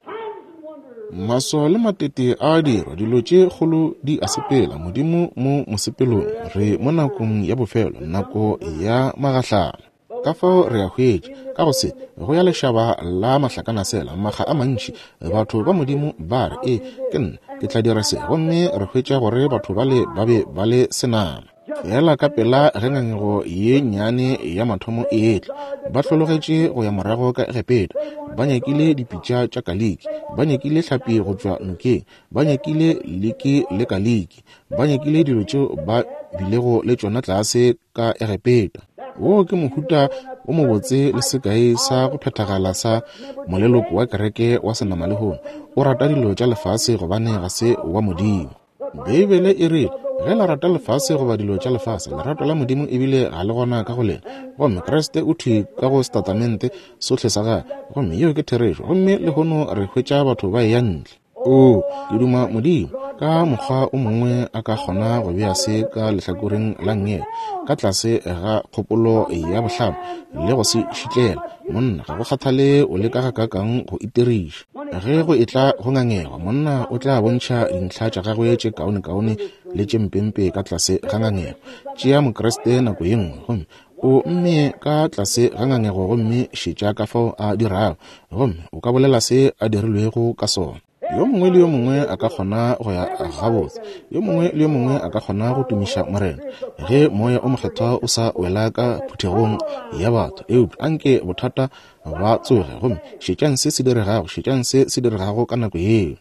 Maso le matete a dirwa, dilo tše kgolo di a sepela. Modimo mo mosepelong, re mo nakong ya bofelo, nako ya magahlana. Ka fao re a hwetša ka go se go ya lešhaba la mahlakana sela makga a mantši. Batho ba Modimo ba re ke nna ke tla dira se, gomme re hwetša gore batho bale ba be ba le senama. Fela ka pela ge ngangego ye nnyane ya mathomo e etla, ba hlologetše go ya morago ka Egepeta. Ba nyakile dipitša tša kaliki, ba nyakile hlapi go tšwa nokeng, ba nyakile leke le kaliki, ba nyakile dilo tšeo ba bilego le tšona tlase ka Egepeta. Wo ke mohuta o mobotse le sekae sa go phethagala sa moleloko wa kereke wa senama lehono. O rata dilo tša lefase gobane ga se wa Modimo. Bibele e re ge la rata lefase goba dilo tša lefase, lerato la Modimo ebile ga le gona ka go lena. Gomme Kriste o thwi ka go setatamente sohle sa gage, gomme yeo ke therešo, gomme lehono re hwetša batho ba eya ntle. Ke duma Modimo ka mokgwa o mongwe a ka kgona go bea se ka lehlakoreng la ngego ka tlase ga kgopolo ya bohlano le go se šitlela. Monna ga go kgathale o le ka ga kakang go itiriša. Ge go etla go ngangego, monna o tla bontšha dintlha tša gagwe tše kaone le tše mpempe ka tlase ga ngangego. Tšea mokreste nako ye nngwe gomme o mme ka tlase ga ngangego gomme šetša ka fao a dirago, gomme o ka bolela se a dirilwego ka sona. Yo mongwe le yo mongwe a ka kgona go ya gabotse, yo mongwe le yo mongwe a ka kgona go tumiša morena ge moya o mokgethwa o sa wela ka phuthegong ya batho. Anke bothata ba tsoge gomme šetšang se se diregago ka nako yeo.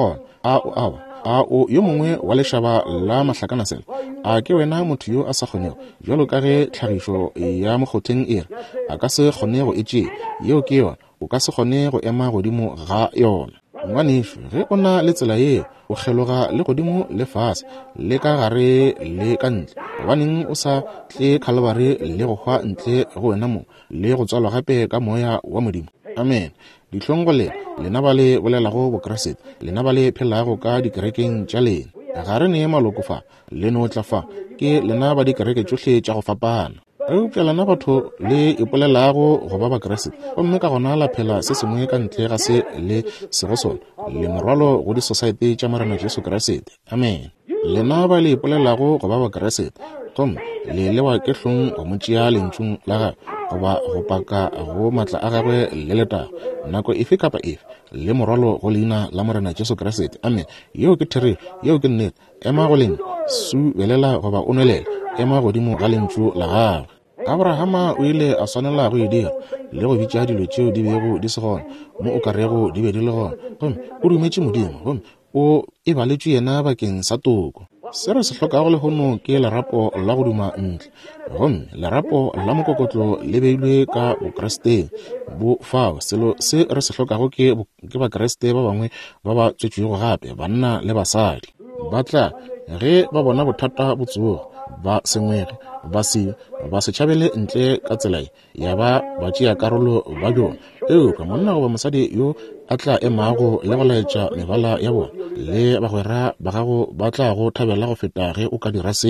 Yo mongwe wa lešhaba la mahlakana sela, a ke wena motho yo a sa kgonego, jalo ka ge tlhagišo ya mokgotheng e re a ka se kgone go etšea, yeo ke yona o ka se kgone go ema godimo ga yona. Ngwaneso, ge o na le tsela ye, o kgeloga le godimo le fase le ka gare le ka ntle, gobaneng o sa tle Calvary le go hwa ntle go wena mo le go tswalwa gape ka moya wa Modimo. Amen. Dihlong go lena ba le bolelago bokrasete, lena ba le phelago ka dikerekeng tša lena, ga re ne maloko fa le no tla fa ke lena ba dikereke tšohle tša go fapana. Eupšalana batho le ipolelago go ba bakrasete, gomme ka gona la phela se sengwe ka ntle ga se le sego sona, le morwalo go di-society tša Morena Jesu Kriste. Amen. Lena ba le ipolelago go ba bakrasete, gomme le lewa ke hlong go mo tšea lentšung la gagwe goba go paka go matla a gagwe le letago nako efe kapa efe le morwalo go leina la Morena Jesu Kriste. Amen. Yeo ke therešo, yeo ke nnete. Ema go lena, su belela goba o nwelela, ema godimo ga lentšu la gagwe. Abrahama o ile a swanela go e dira le go bitša dilo tšeo di bego di se gona mo o ka rego di be di le gona, gomme o dumetše Modimo, gomme o e baletše yena bakeng sa toko. Se re se hlokago lehono ke lerapo la go duma ntle, gomme lerapo la mokokotlo le beilwe ka bokresteng bo fao. Selo se re se hlokago ke bakreste ba bangwe ba ba tswetšwego gape, banna le basadi. Ba tla ge ba bona bothata bo tsoga, ba sengwege, ba se tšhabele ntle ka tsela ya ba tšea karolo ba bjona. Ka monna goba mosadi yo a tla emago le go laetša mebala ya bona, le bagwera ba gago ba tla go thabela go feta ge o ka dira seng.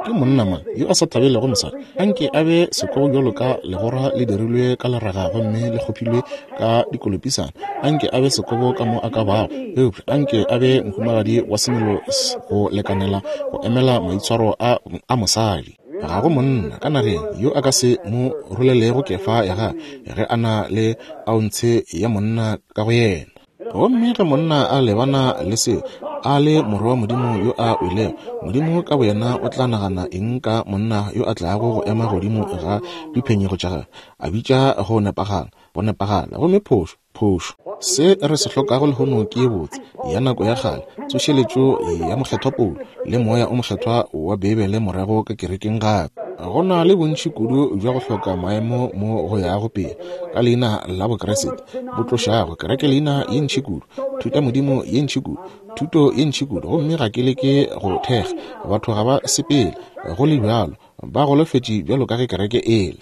ke monna mang yo a sa thabele go mosadi anke a be sekobo jalo ka legora le dirilwe ka leraga gomme le kgopilwe ka dikolopisana anke a be sekobo ka mo a ka bago anke a be mohumagadi wa semelo go lekanela go emela maitshwaro a mosadi ga go monna ka nageng yo a ka se mo rolelego kefa ya ga ge a na le aontshe ya monna ka go yena gomme ge monna a lebana le se a le morwa modimo yo a wele modimo ka boyena o tla nagana eng ka monna yo a tlago go ema godimo ga diphenyego tša a bitša go nepagala gomme phošo se re se hlokago le hono ke botse ya nako ya gale tsošeletšo ya mokgethwapolo le moya o mokgethwa wa bebele morago ka kerekeng gape go na le bontši kudu jwa go hloka maemo mo go ya go pele ka leina la bokeresete bo tlošago kereke leina ye ntšhi kudu thuta modimo ye ntšhi kudu thuto ye ntšhi kudu gomme ga ke leke go thekga batho ga ba sepele go le bjalo ba golofetše bjalo ka ge kereke ele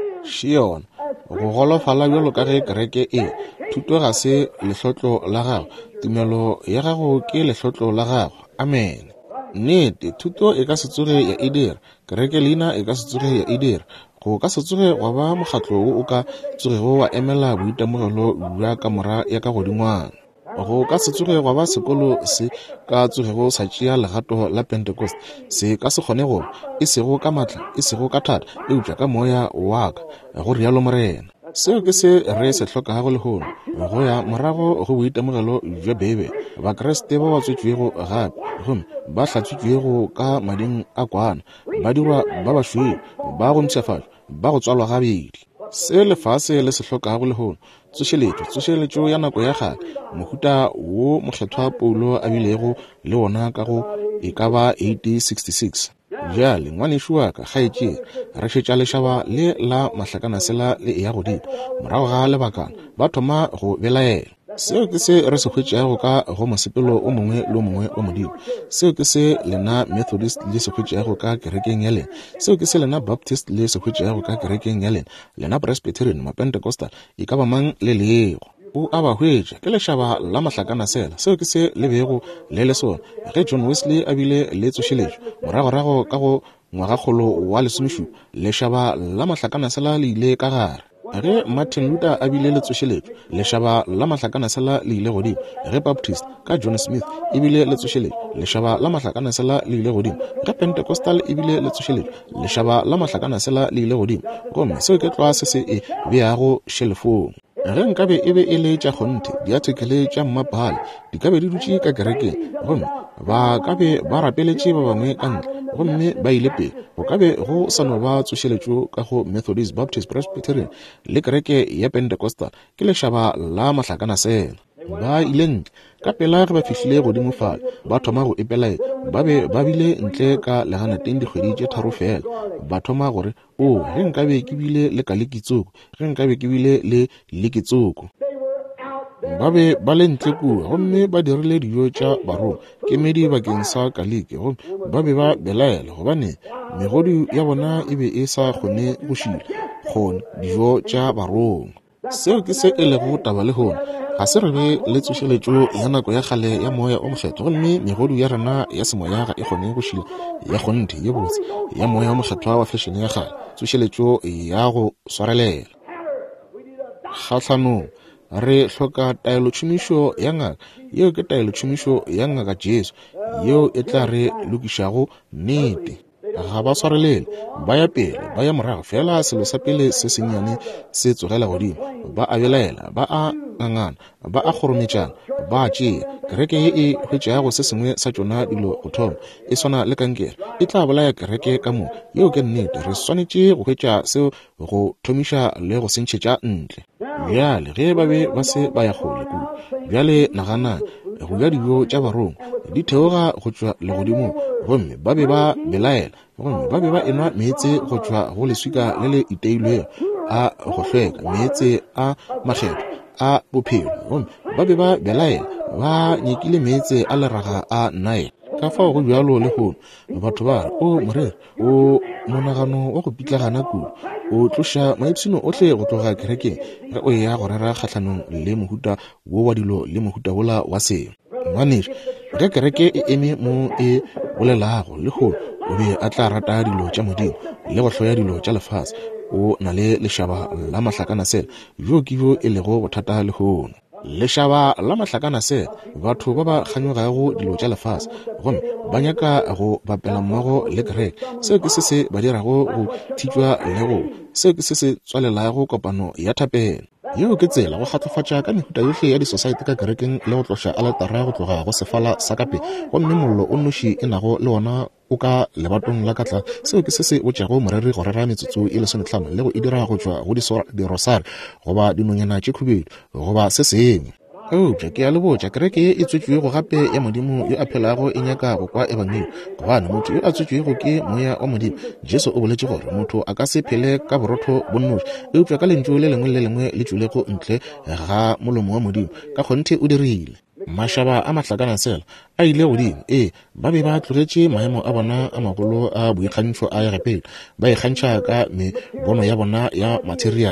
shiona go golofala bjalo ka ge kereke e thuto ga se lehlotlo la gago tumelo ya gago ke lehlotlo la gago amen nnete thuto e ka se tsoge ya edira kereke leina e ka se tsoge ya edira go ka se tsoge wa ba mokgatlo o ka tsogego wa emela boitemogelo bja ka mora ya ka godingwana go ka se tsoge wa ba sekolo se ka tsogego sa tšea legato la Pentecost se ka se kgone gore e sego ka matla e sego ka thata e upša ka moya wa ka go rialo morena seo ke se re se hlokago le hono go ya morago go boitemogelo jwa bebe bakeresete ba ba tswetšwego gape gomme ba hlatswitšwego ka mading a kwana ba dirwa ba bašweu ba go mpšhafatšwa ba go tswalwa gabedi se lefase le se hlokago le hono tsošeletšo ya nako ya gale mohuta wo mokgethwa paulo a bilego le wona ka go e ka ba 1866 jale ngwanešo wa ka kgaetšee re šetša lešaba le la mahlakanasela le eya godimo morago ga lebakana ba thoma go belaela seo ke se re se hwetšago ka go mosepelo o mongwe le o mongwe wa modimo seo ke se lena Methodist le se hwetšago ka kerekeng ya lena seo ke se lena Baptist le se hwetšago ka kerekeng ya lena Presbyterian Pentecostal e ka ba mang le lego o a ba hwetša ke lešaba la mahlakanasela seo ke se le bego le le sona ge John Wesley a bile le tsošeletšo moragorago ka go ngwagakgolo wa lesomešupa lešaba la mahlakanasela le ile ka gare ge Martin Luther a bile le tsošeletšo lešaba la mahlakanasela le ile godimo ge Baptist ka John Smith e bile le tsošeletšo lešaba la mahlakanasela le ile godimo ge Pentecostal e bile le tsošeletšo lešaba la mahlakanasela le ile godimo gomme seo ke tloa se se e beago shelefong ge nkabe e be e le tša kgonthe diathekele tša mmapale di kabe di dutše ka kerekeng gomme ba kabe ba rapeletše ba bangwe ka ntle gomme ba ile pele go kabe go sa no ba tsošeletšo ka go Methodist Baptist Presbyterian le kereke ya Pentecostal ke lešaba la mahlakanasela ba ile ntle ka pela ge ba fihlile godimo fale ba thoma go epelaela ba be ba bile ntle ka legana teng dikgwedi tše tharo fela ba thoma gore ge nkabe ke bile le kalekitsoko ge nkabe ke bile le lekitsoko ba be ba le ntle kua gomme ba dirile dijo tša barong kemedi bakeng sa kaleke gomme ba be ba belaela gobane megodu ya bona e be e sa kgone go šila kgone dijo tša barong seo ke se e lego taba le gona ga se re be le tsošeletšo ya nako ya gale ya moya o mokgethwa gomme megodu ya rena ya semoya ga e kgone go šila ya kgonthe ye botse ya moya o mokgethwa wa fashion ya gale tsošeletšo ya go swarelela kgatlhanong re hloka taelotšhomišo ya ngaka yeo ke taelotšhomišo ya ngaka Jesu yeo e tla re lokišago nnete ga ba swarelele ba ya pele ba ya morago fela selo sa pele se senyane se tsogela godimo ba a belaela ba a ngangana ba a kgorometšana ba a tšea kereke ye e hwetšago se sengwe sa tšona dilo go thoma e swana le kankere e tla bolaya kereke ka mo yeo ke nnete re swanetše go hwetša seo go thomiša le go sentšhetša ntle bjale ge ba be ba se ba ya kgole kudu bjale nagana go ja dijo tša barong di theoga go tšwa legodimo gomme ba be ba belaela gomme ba be ba enwa meetse go tšwa go leswika le le iteilwego a go hlweka meetse a makgetho a bophelo gomme ba be ba belaela ba nyekile meetse a leraga a Nile ka fao go bjalo le gono batho ba re o morere o monagano wa go pitlagana kudu o tloša maipshino ohle go tloga kerekeng ge o ya go rera kgatlhanong le mohuta wo wa dilo le mohuta wola wa seo ngwanešo ge kereke e eme mo e bolelago le gono o be a tla rata dilo tša modimo le go hloya dilo tša lefase, o na le lešaba la mahlakana sela yo ke yo e lego bothata lehono. Lešaba la mahlakana sela batho ba ba kganyogago dilo tša lefase gomme ba nyaka go bapela mmogo le kereke. Seo ke se ba dirago go thitšwa le go seo ke se tswalelago kopano ya thapelo. Yeo ke tsela go kgatlofatša ka mehuta yohle ya di-society ka kerekeng le go tloša aletara go tloga go sefala sa kape gomme mollo o nnoši e nago le ona o ka lebatong la katla. Seo ke se botšago moreri go rera metsotso e lesomehlano le go e dira go tšwa go dirosari goba dinonyana tše khubedu goba se sengwe. Eupša ke a le botša kereke e tswetšwego gape ya modimo yo a phelago e nyaka go kwa evangeli gobane motho yo a tswetšwego ke moya wa modimo. Jesu o boletše gore motho a ka se phele ka borotho bonnoši. Eupša ka lentšu le lengwe le tšwelego ntle ga molomo wa modimo ka kgonthe o dirile. Mašaba a mahlakana sela a ile godimo ba be ba tlogetše maemo a bona a magolo a boikgantšho a egepele ba ikgantšha ka mebono ya bona ya material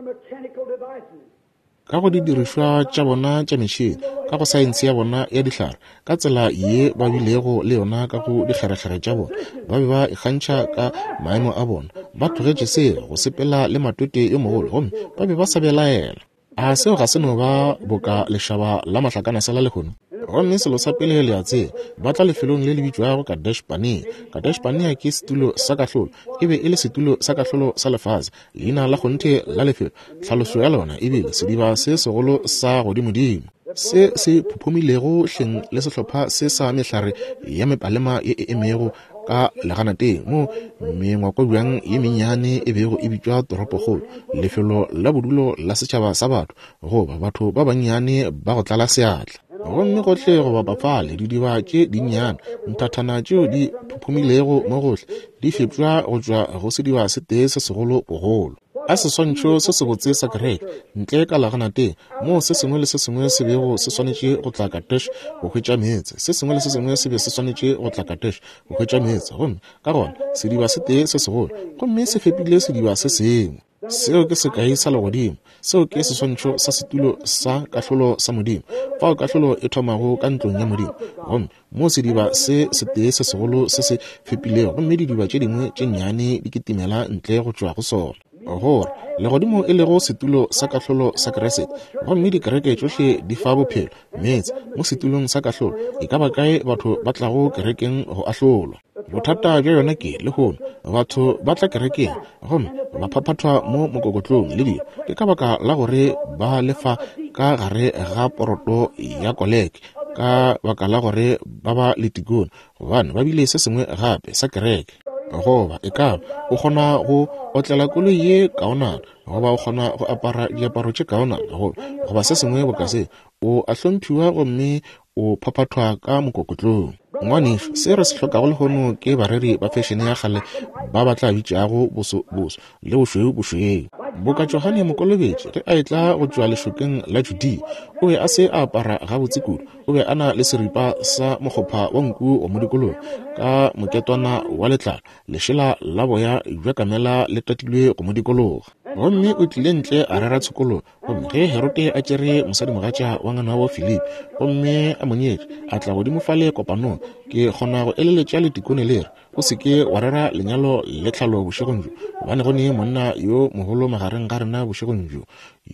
ka go didirišwa tša bona tša metšhini, ka go saense ya bona ya dihlare, ka tsela ye ba bilego le yona ka go dikgerekgere tša bona. Ba be ba ikgantšha ka maemo a bona, ba tlogetše se go sepela le matote yo mogolo gomme ba be ba sa belaela. A seo ga se no ba boka lešaba la mahlakana sela lehono. Gomme selo sa pele le a tseba ba tla lefelong le lebitšwago Kadesh Barnea. Kadesh Barnea ke setulo sa kahlolo, e be e le setulo sa kahlolo sa lefase. Leina la kgonthe la lefelo, tlhaloso ya lona e bile sediba se segolo sa godimodimo se phuphumilego hleng le sehlopha se sa mehlare ya mepalema e emego ka leganateng mo mengwako bjang ye menyane e bego e bitšwa toropokgolo, lefelo la bodulo la setšhaba sa batho goba batho ba bannyane ba go tlala seatla. Gomme gohle goba bafale didiba tše dinnyane nthathana tšeo di phuphumilego mo gohle di fepšwa go tšwa go sediba se tee se segolo bogolo. A seswantšho se se botse sa kereke ntle ka leganateng mo se sengwe le se sengwe se bego se swanetše go tla Kadesh go hwetša meetse, se sengwe le se sengwe se be se swanetše go tla Kadesh go hwetša meetse gomme ka gona sediba se tee se segolo gomme se fepile sediba se sengwe. Seo ke sekai sa legodimo, seo ke seswantšho sa setulo sa kahlolo sa modimo fao kahlolo e thomago ka ntlong ya modimo gomme mo sediba se tee se segolo se se fepilego gomme didiba tše dingwe tše nnyane di kitimela ntle go tšwa go sona. Gore legodimo e lego setulo sa kahlolo sa keresete gomme dikereke tšohle di fa bophelo meetse mo setulong sa kahlolo e ka ba kae batho ba tlago kerekeng go ahlolwa. Bothata bja yona ke lehono batho ba tla kerekeng gomme ba phaphathwa mo mokokotlong le dilo ke ka baka la gore ba lefa ka gare ga poroto ya koleke ka baka la gore ba ba letikone gobane ba bile se sengwe gape sa kereke goba e ka o kgona go otlela koloi ye kaonana goba o kgona go apara diaparo tše kaonana goba se sengwe boka se o a hlomphiwa gomme o phaphathwa ka mokokotlong. Ngwaneso se re se hlokago lehono ke bareri ba fashion ya kgale ba ba tla bitšago boso le bošweu. Boka Johane Mokolobetše ge a etla go tšwa lešokeng la Judea o be a se a apara gabotse kudu, o be a na le seripa sa mokgopha wa nku wa mo dikolong ka moketwana wa letlalo, lešela la boya bja kamela le tatilwe go mo dikologa. Gomme o tlile ntle a rera tshokolo gomme ge Herote a tšere mosadimogatša wa ngwana wa Philipi gomme a monyetše a tla godimo fale kopanong ke kgona go eleletša letikone le re o seke wa rera lenyalo le tlhalo bošegong jo gobane gone monna yo mogolo magareng ga rena bošegong jo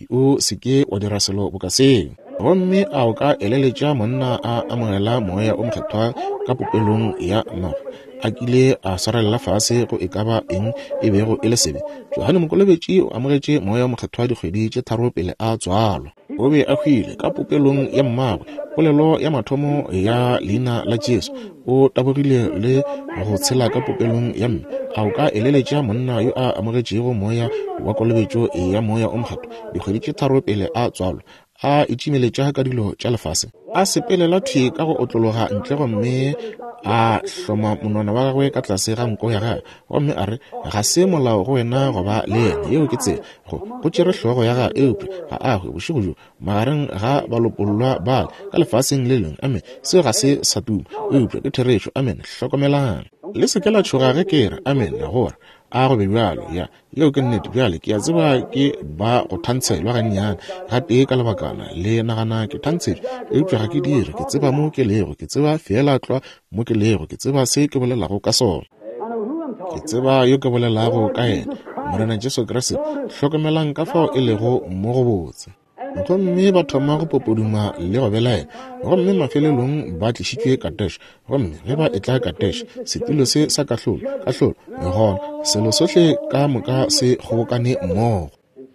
o seke wa dira selo boka seng. Gomme a o ka eleletša monna a amogela moya o mokgethwa ka popelong ya mago a kile a swarelela fase go e ka ba eng e bego e le sebe. Johane Mokolobetše o amogetše moya o mokgethwa dikgwedi tše tharo pele a tswalwa. O be a hwile ka popelong ya mmagwe polelo ya mathomo ya leina la Jesu o tabogile le go tshela ka popelong ya mme a o ka eleletša monna yo a amogetšego moya wa kolobetšo ya moya o mokgethwa dikgwedi tše tharo pele a tswalwa a itšimeletša ka dilo tša lefase a sepelela thwi ka go otlologa ntle gomme a hloma monwana wa gagwe ka tlase ga nko ya gagwe gomme a re ga se molao go wena goba le yena yeo ke tsela go tšere hlogo ya gagwe eupša ga agwe bošego jo magareng ga balopololwa bale ka lefaseng le lengwe ame seo ga se sa tuma eupša ke therešo amen hlokomelang le seke la tšhoga ge ke re amen ya gore a go be bjalo ya yeo ke nnete bjale ke a tseba ke ba go thantshelwa gannyane ga tee ka lebakana le nagana ke thantshelo eupša ga ke dire ke tseba mo ke lego ke tseba fela tlwa mo ke lego ke tseba se ke bolelago ka sona. ke tseba yo ke bolelago ka ena, Morena Jesu Kriste, hlokomelang ka fao e lego mo go botse. Gomme ba thoma go popoduma le go belaela, gomme mafelelong ba tlišitšwe Kadesh, gomme ge ba etla Kadesh, setilo se sa kahlolo gona selo sohle ka moka se kgobokane mmogo.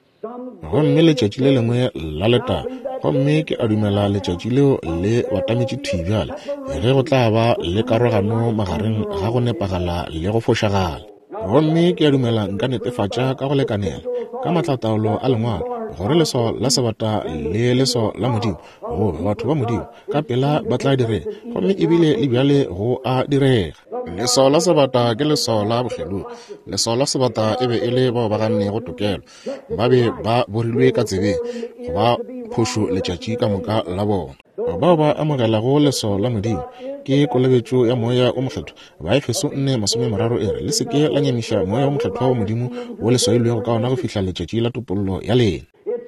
Gomme letšatši le lengwe la letaba, gomme ke a dumela letšatši leo le batametše thibjale, ge go tla ba le karogano magareng ga go nepagala le go fošagala. Gomme ke a dumela nka netefatša ka go lekanela ka matlataolo a lengwalo gore leso la sebata le leso la Modimo gobe batho ba Modimo ka pela ba tla direga, gomme ebile le bjale go a direga. Leso la sebata ke leso la bogelo, leso la sebata e be e le bao ba gannego tokelo, ba be ba borilwe ka tsebeng go ba phošo letšatši ka moka la bona. Bao ba amogelago leso la Modimo ke kolobetšo ya moya o mokgetho, ba Efeso 4:30 ere le seke la nyamiša moya o mokgetho wa Modimo o le swailwego ka ona go fihla letšatši la topollo ya lena.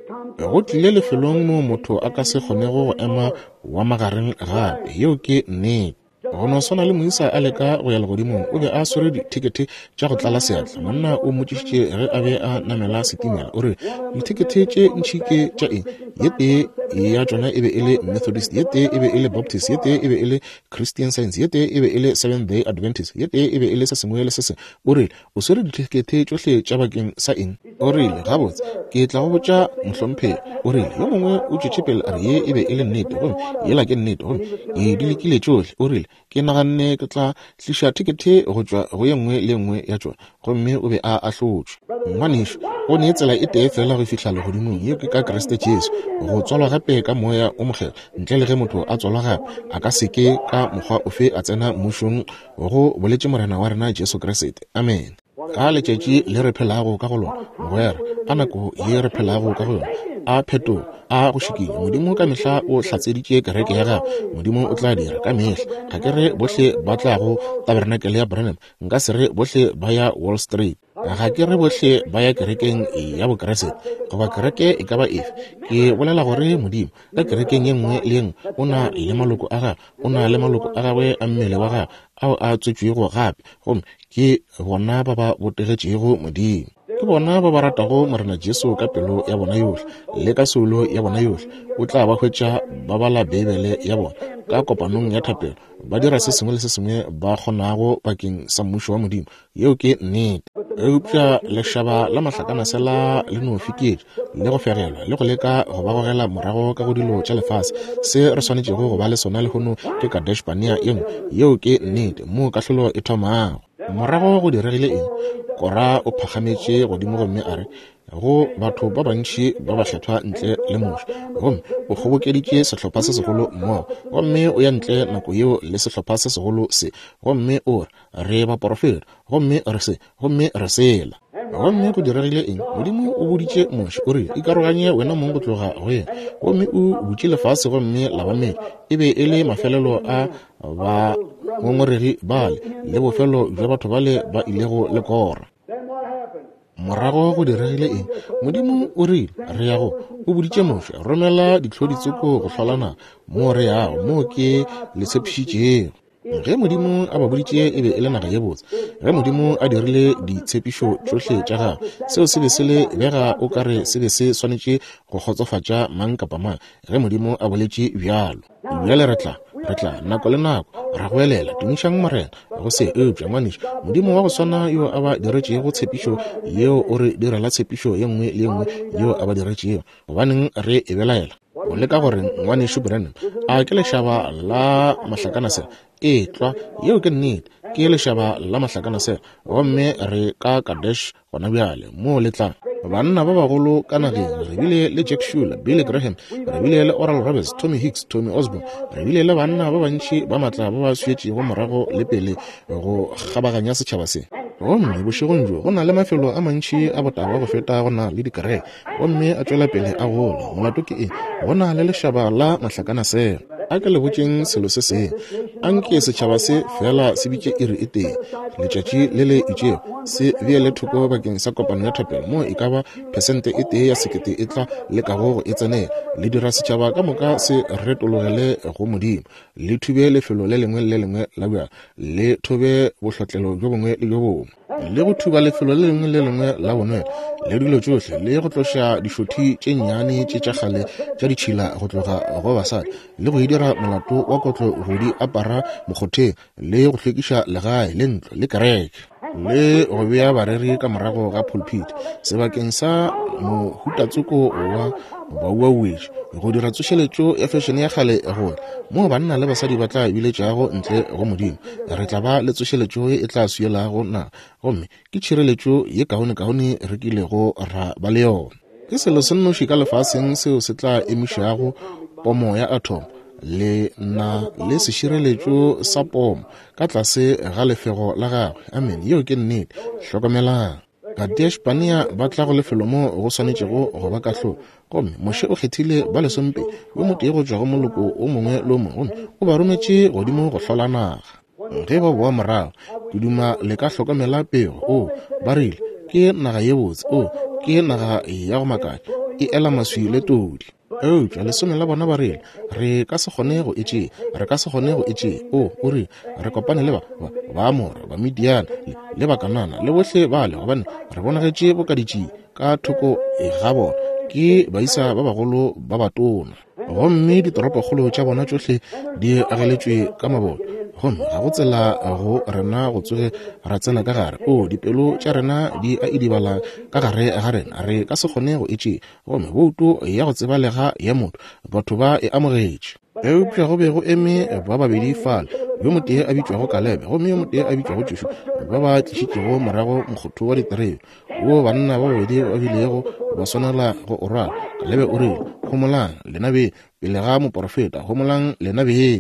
Go tlile lefelong mo motho a ka se kgonego go ema wa magareng gape, yeo ke nnete. Go no swana le moisa a leka go ya legodimong, o be a swere dithekete tša go tlala seatla. Monna o mmotšišitše ge a be a namela setimela, o re dithekete tše ntši ke tša eng, ye tee ya tšona e be e le Methodist, ye tee e be e le Baptist, ye tee e be e le Christian Science, ye tee e be e le Seventh Day Adventist, ye tee e be e le se sengwe le se sengwe. O rile o swere dithekete tšohle tša bakeng sa eng? O rile gabotse ke tla go botša mohlomphegi. O rile yo mongwe o tšwetše pele a re ye e be e le nnete, gomme yela ke nnete, gomme e di lekile tšohle. O rile ke naganne ke tla tliša thekete go tšwa go ye nngwe le nngwe ya tšona, gomme o be a ahlotšwe. Ngwanešo o ne tsela e tee fela go fihla legodimong, yeo ke ka Kriste Jesu, go tswalwa gape ka moya o mokgelo, ntle le ge motho a tswalwa gape a ka seke ka mokgwa ofe a tsena mmušong, go boletše morena wa rena Jesu Kriste. Amen. Ka letšatši le re phelago ka go lona, mogwera a nako ye re phelago ka go yona a pheto a go šikile, Modimo ka mehla o hlatseditše kereke ya gago, Modimo o tla dira ka mehla. Ga ke re bohle ba tla go tabernakele ya Branham, nka se re bohle ba ya Wall Street, ga ke re bohle ba ya kerekeng ya bokeresete goba kereke e ka ba efe. Ke bolela gore Modimo ka kerekeng ye nngwe le yengwe o na le maloko a gagwe, o na le maloko a gagwe a mmele wa gagwe ao a tswetšwego gape, gomme ke bona ba ba botegetšego Modimo. Ke bona ba ba ratago morena Jesu ka pelo ya bona yohle le ka solo ya bona yohle. O tla ba hwetša ba bala Bibele ya bona ka kopanong ya thapelo, ba dira se sengwe le se sengwe ba kgonago bakeng sa mmušo wa Modimo, yeo ke nnete. Eupša lešaba la mahlakana se la le no fiketša le go fegelwa le go leka go ba gogela morago ka go dilo tša lefase, se re swanetšego go ba le sona lehono ke Kadesh Barnea engwe, yeo ke nnete mo kahlolo e thomago. Morago go diregile eng? Kora o phagametše godimo gomme a re go batho ba bantši ba ba hlethwa ntle le mošo, gomme o kgobokeditše sehlopha se segolo mmogo, gomme o ya ntle nako yeo le sehlopha se segolo se, gomme o re ba porofeta, gomme re se, gomme re sela. Gomme go diregile eng? Modimo o boditše moši o re ikaroganye wena mong go tloga go yena, gomme o butše lefase, gomme la bamedi e be e le mafelelo a ba ngongoregi bale le bofelo bja batho bale ba ilego le kora. Morago go diregile eng? Modimo o rile re yago o boditše moši romela dihloditseko go hlalana mo re yago mo ke le tshepišitšego. Ge Modimo a ba boditše e be e le naga ye botse, ge Modimo a dirile ditshepišo tšohle tša gagwe, seo se be se le bega o kare se be se swanetše go kgotsofatša mang kapa mang, ge Modimo a boletše bjalo. Bjale re tla nako le nako ra go elela tumišang morena go se eupša ngwanešo, Modimo wa go swana yo a ba diretšego tshepišo yeo o re direla tshepišo ye nngwe le yengwe yo a ba diretšego, gobaneng re e belaela o leka gore ngwanešo Branham a ke lešaba la mahlakana sela e tlwa, yeo ke nnete ke lešaba la mahlakana sela, gomme re ka Kadesh gona bjale mo letlang. Banna ba bagolo ka nageng re bile le Jack Shuler, Billy Graham, re bile le Oral Roberts, Tommy Hicks, Tommy Osborne, re bile le banna ba bantši ba matla ba ba swietšego morago le pele go kgabaganya setšhaba se. Gomme bošegong jo go na le mafelo a mantši a botaba go feta go na le dikereke, gomme a tšwela pele a gola. Molato ke eng? Go na le lešaba la mahlakana sela. a ka le botseng selo se se anke setšhaba se fela se bitše iri e tee letšatši le le itšeo se beele thoko bakeng sa kopano ya thapelo mo e ka ba phesente e tee ya sekete e tla lekago go e tsenela le dira setšhaba ka moka se retologele go modimo le thube lefelo le lengwe le lengwe la bja le thobe bohlotlelo jo bongwe le jo bongwe le go thuba lefelo le lengwe la bonwela le dilo tsohle le go tloša dišothi tše nnyane tše tša kgale tša ditšhila go tloga go basadi le go dira molato wa kotlo go di apara mokgotheng le go hlwekiša legae le ntlo le kereke le go bea bareri ka morago ga pulpit sebakeng sa mohutatsoko wa bauauetši go dira tsošeletšo ya fashion ya kgale gore mo banna le basadi ba tla biletšago ntle go modimo re tla ba le tsošeletšo e tla suelago na gomme ke tšhireletšo ye kaone re kilego ra ba le yona ke selo se nnoši ka lefaseng seo se tla emišago pomo ya atom le na le sešireletšo sa pomo ka tlase ga lefego la gagwe amen yeo ke nnete hlokomelang ka Espania ba tla go lefelo mo go swanetšego go ba kahlo gomme moše o kgethile ba lesompe yo motee go tšwa go moloko o mongwe le o mongwe o ba rometše godimo go hlola naga ge ba boa morago ke duma le ka hlokomela pego o ba rile ke naga ye botse o ke naga ya go makatša e ela maswi le todi eupša lesome la bona ba rile re ka se kgone go etše o re re kopane le ba Amora ba Midian le ba Kanana le bohle bale gobane re bonagetše bokaditši ka thoko ga bona ke baisa ba bagolo ba batona gomme ditoropokgolo tša bona tšohle di ageletšwe ka mabone gomme ga go tsela go rena go tsoge ra tsena ka gare dipelo tša rena di a idibala ka gare ga rena re ka se kgone go etše gomme bouto ya go tsebalega ya motho batho ba e amogetše eupša go be go eme ba babedi fala yo motee a bitšwago Kalebe gomme yo motee a bitšwago Joshua ba ba tlišitšego morago mokgotho wa diterebe wo banna ba babedi ba bilego ba swanela go orala Kalebe o rile gomolang lena be pele ga moprofeta gomolang lena be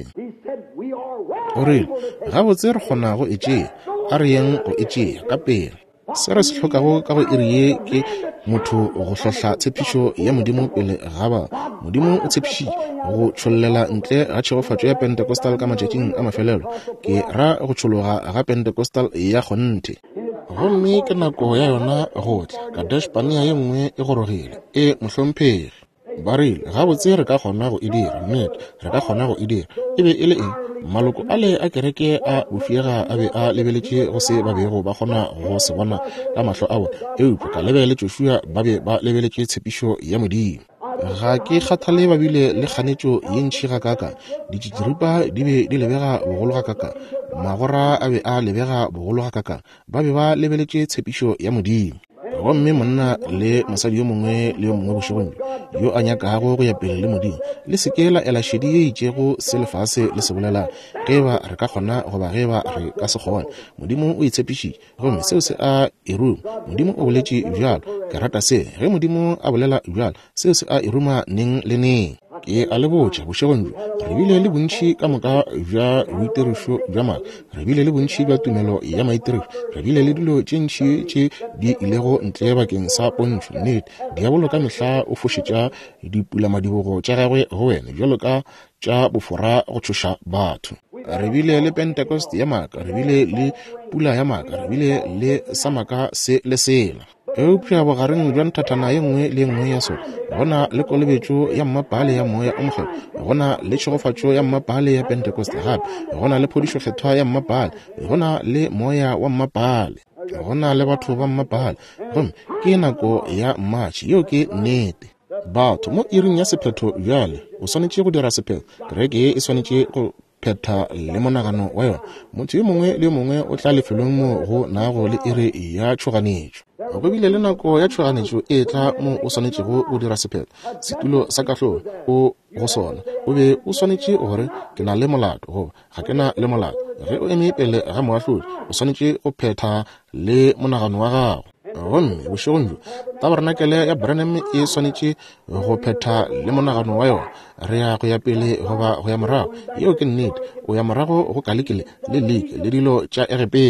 o rile ga botse re kgona go etšea a re yeng go etšea ka pele se re se hlokago ka go iri ye ke motho go hlohla tshepišo ya modimo pele ga ba modimo o tshepišitše go tšholela ntle ga tšhegofatšo ya Pentecostal ka matšatšing a mafelelo ke ra go tšhologa ga Pentecostal ya kgonthe gomme ke nako ya yona gotle ka Espania ye nngwe e gorogile e mohlomphegi ba rile ga botse re ka kgona go e dira nnete re ka kgona go e dira e be e le eng maloko ale a kereke a bofiega a be a lebeletše go se ba bego ba kgona go se bona ka mahlo a bona eupša Kalebe le Joshua ba be ba lebeletše tshepišo ya modimo ga ke kgathale ba bile le kganetšo ye ntšhi ga kaka ditšhiripa di be di lebega bogolo ga kaka magora a be a lebega bogolo ga kaka ba be ba lebeletše tshepišo ya modimo gomme monna le mosadi yo mongwe le yo mongwe bošegong yo a nyakago go ya pele le modimo le seke la ela šedi ye itšego se lefase le se bolela ge ba re ka kgona goba ge ba re ka se kgone modimo o itshepišitše gomme seo se a iruma modimo o boletše bjalo ke rata se ge modimo a bolela bjalo seo se a iruma neng le neng ke a le botša bošegong re bile le bontši ka moka bja boitirišo bja maaka re bile le bontši bja tumelo ya maitirišo re bile le dilo tše ntšhi tše di ilego ntle bakeng sa pontšho nnete diabolo ka mehla o fošetša dipulamadibogo tša gagwe go wena bjalo ka tša bofora go tšhoša batho re bile le Pentecost ya maaka re bile le pula ya maaka re bile le sa maaka se le sela eupša bogareng bja nthathana ye nngwe le nngwe ya sona gona le kolobetšo ya mmapale ya moya o mogelo gona le tšhegofatšo ya mmapale ya Pentecost gape gona le phodišo kgethwa ya mmapale gona le moya wa mmapale gona le batho ba mmapale gomme ke nako ya mmatšhe yeo ke nnete batho mo iring ya sephetho bjale o swanetše go dira sephetho kereke ye e swanetše go phetha le monagano wa yona motho yo mongwe le yo mongwe o tla lefelong mo go nago le iri ya tšhoganetšo go bile le nako ya tšhoganetšo e tla mo o swanetšego o dira sephetho setulo sa kahlolo o go sona o be o swanetše gore ke na le molato goba ga ke na le molato ge o eme pele ga moahlodi o swanetše go phetha le monagano wa gago gomme bošegong jo tabaranakele ya Branham e swanetše go phetha le monagano wa yona re ya go ya pele goba go ya morago yeo ke nnete o ya morago go kalekele le leke le dilo tša egepepe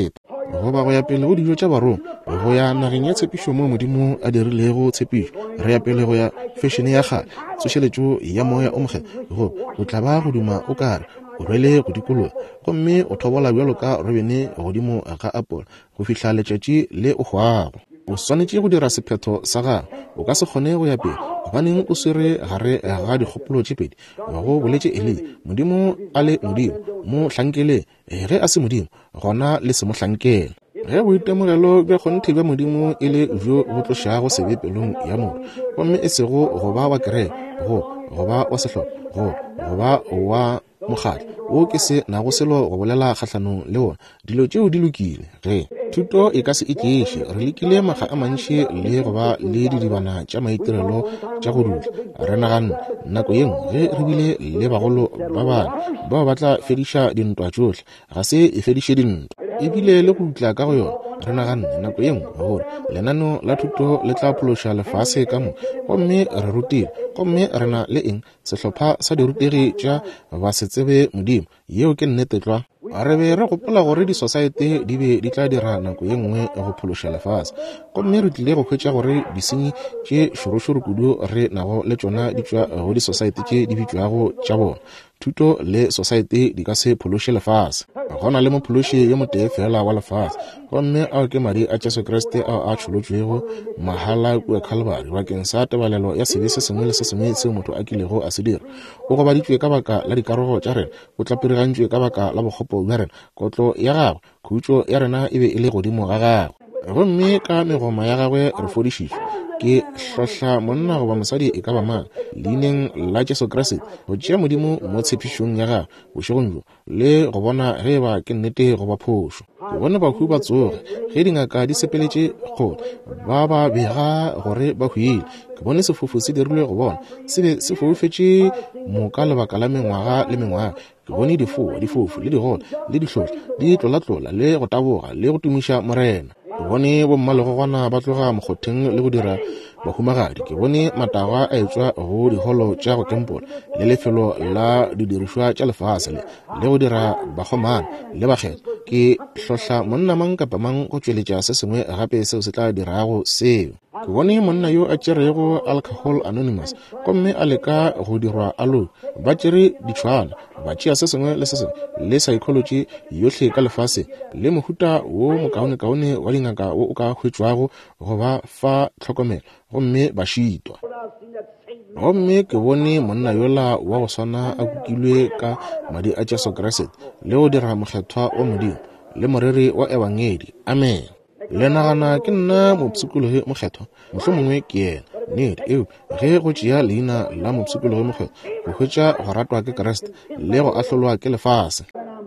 go ba go ya pele go dijo tša barong go ya nageng ya tshepišo mo modimo a dirilego tshepišo re ya pele go ya fashion ya kgale tsošeletšo ya moya o mokge go tla ba go duma o kare o rwele go dikologa gomme o thobola bjalo ka robene godimo ga apole go fihla letšatši le o hwago o swanetše go dira sephetho sa gago o ka se kgone go ya pele gobaneng o swere gare ga dikgopolo tše pedi go boletše modimo a le modimo mo hlankele ge a se modimo gona le se mo hlankele ge boitemogelo bja kgonthe bja modimo e le bjo bo tlošago sebe pelong ya motho gomme e sego go ba wa kereke go ba wa sehlopa go ba wa mokgatlo o ke se nago selo go bolela kgatlhanong le wona dilo tšeo di lokile ge thuto e ka se itleše re lekile makga a mantši le go ba le didibana tša maitirelo tša go dula re naganne nako ye nngwe ge re bile le bagolo ba bana ba batla fediša dintwa tšohle ga se e fediše dintwa ebile le go utla ka go yona re naganne nako ye nngwe gore lenano la thuto le tla phološa lefase ka mo gomme re rutile gomme re na le eng sehlopha sa dirutegi tša ba se tsebe modimo yeo ke nnete tlwa re be re gopola gore di-society di be di tla dira nako ye nngwe go phološa lefase gomme re tlile go hwetša gore disenyi tše šorošoro kudu re nago le tšona di tšwa go di-society tše di bitšwago tša bona thuto le society di ka se phološe lefase gona le mophološi yo motee fela wa lefase gomme ao ke madi a Jesu Kriste ao a tšholotšwego mahala kua Calvary bakeng sa tebalelo ya sebe se sengwe le se sengwe seo motho a kilego a se dira o gobaditšwe ka baka la dikarogo tša rena o tlapirigantšwe ka baka la bokgopo bja rena kotlo ya gagwe khutšo ya rena e be e le godimo ga gagwe gomme ka megoma ya gagwe re fodišišwe ke hlohla monna goba mosadi e ka ba mang leineng la Jesu Kriste go tšea modimo mo tshepišong ya gagwe bošegong jo le go bona ge ba ke nnete go ba phošo ke bone bahu ba tsoge ge dingaka di sepeletše kgole ba bega gore ba hwile ke bone sefofu se dirilwe go bona se be se foufetše moka lebaka la mengwaga le mengwaga ke bone difofu le digole le dihlotla di tlolatlola le go taboga le go tumiša morena ke bone bommalegogwana ba tloga mokgotheng le go dira bahumagadi ke bone matagwa a etswa go diholo tša go tempola le lefelo la didirišwa tša lefase le go dira bagomana le bakgetho ke hlohla monna mang kapa mang go tšweletša se sengwe gape seo se tla dirago seo ke bone monna yo a tšerego Alcohol Anonymous gomme a leka go dirwa alo ba tšere ditšhwana ba tšea se sengwe le se sengwe le psychology yohle ka lefase le mohuta wo mokaone-kaone wa dingaka wo o ka hwetšwago go ba fa tlhokomelo gomme ba šitwa gomme ke bone monna yola wa go swana a kukilwe ka madi a Jesu Kriste le go dira mokgethwa wa modimo le moreri wa evangeli amen le nagana ke nna mopsikologi mokgethwa mohlomongwe ke yena nnete eo ge go tšea leina la mopsikologi mokgethwa go hwetša go ratwa ke Kriste le go ahlolwa ke lefase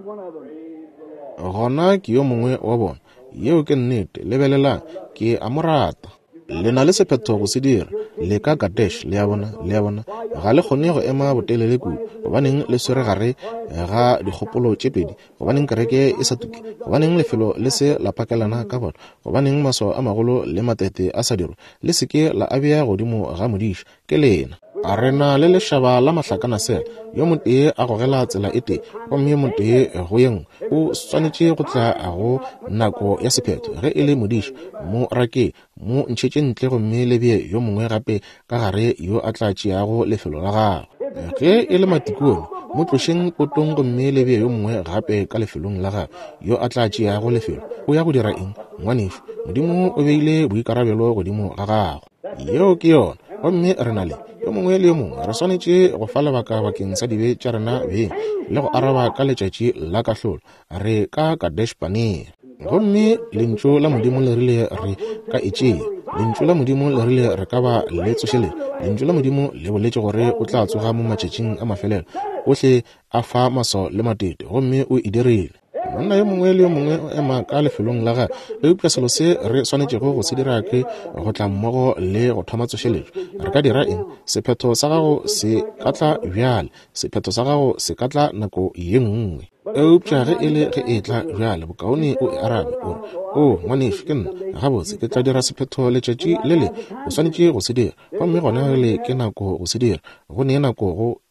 gona ke yo mongwe wa bona yeo ke nnete lebelelang ke a mo rata le na le sephetho go se dira le ka Kadesh le ya bona ga le kgone go ema botelele kudu gobaneng le swere gare ga dikgopolo tše pedi gobaneng kereke e sa tuke gobaneng lefelo le se la pakelana ka bona gobaneng maso a magolo le matete a sa dirwa le seke la abea godimo ga modiša ke lena a rena le lešaba la mahlakana sela yo motee a gogela tsela e tee gomme yo motee go yengwe o swanetše go tla go nako ya sephetho ge e le modiša mo rake mo ntšhetše ntle gomme le bie yo mongwe gape ka gare yo a tla tšeago lefelo la gagwe ge e le matikuone mo tlošeng potong gomme le bie yo mongwe gape ka lefelong la gagwe yo a tla tšeago lefelo o ya go dira eng ngwanešo modimo o beile boikarabelo godimo ga gagwe yeo ke yona gomme re na le yo mongwe le yo mongwe re swanetše go fa lebaka bakeng sa dibe tša rena beng le go araba ka letšatši la kahlolo re ka Kadesh Barnea gomme lentšu la modimo le rile re ka etšea lentšu la modimo le rile re ka ba le tsošeletša lentšu la modimo le boletše gore o tla tsoga mo matšatšing a mafelelo ohle a fa maso le matete gomme o e dirile monna yo mongwe le yo mongwe o ema ka lefelong la gagwe le upša selo se re swanetšego go se dira ke go tla mmogo le go thoma tsošeletšo re ka dira eng sephetho sa gago se ka tla bjale sephetho sa gago se ka tla nako ye nngwe eupša ge e le ge e tla bjale bokaone o e arabe ore o ngwanešo ke nna gabotse ke tla dira sephetho letšatši le le o swanetše go se dira gomme gona le ke nako go se dira go ne nako go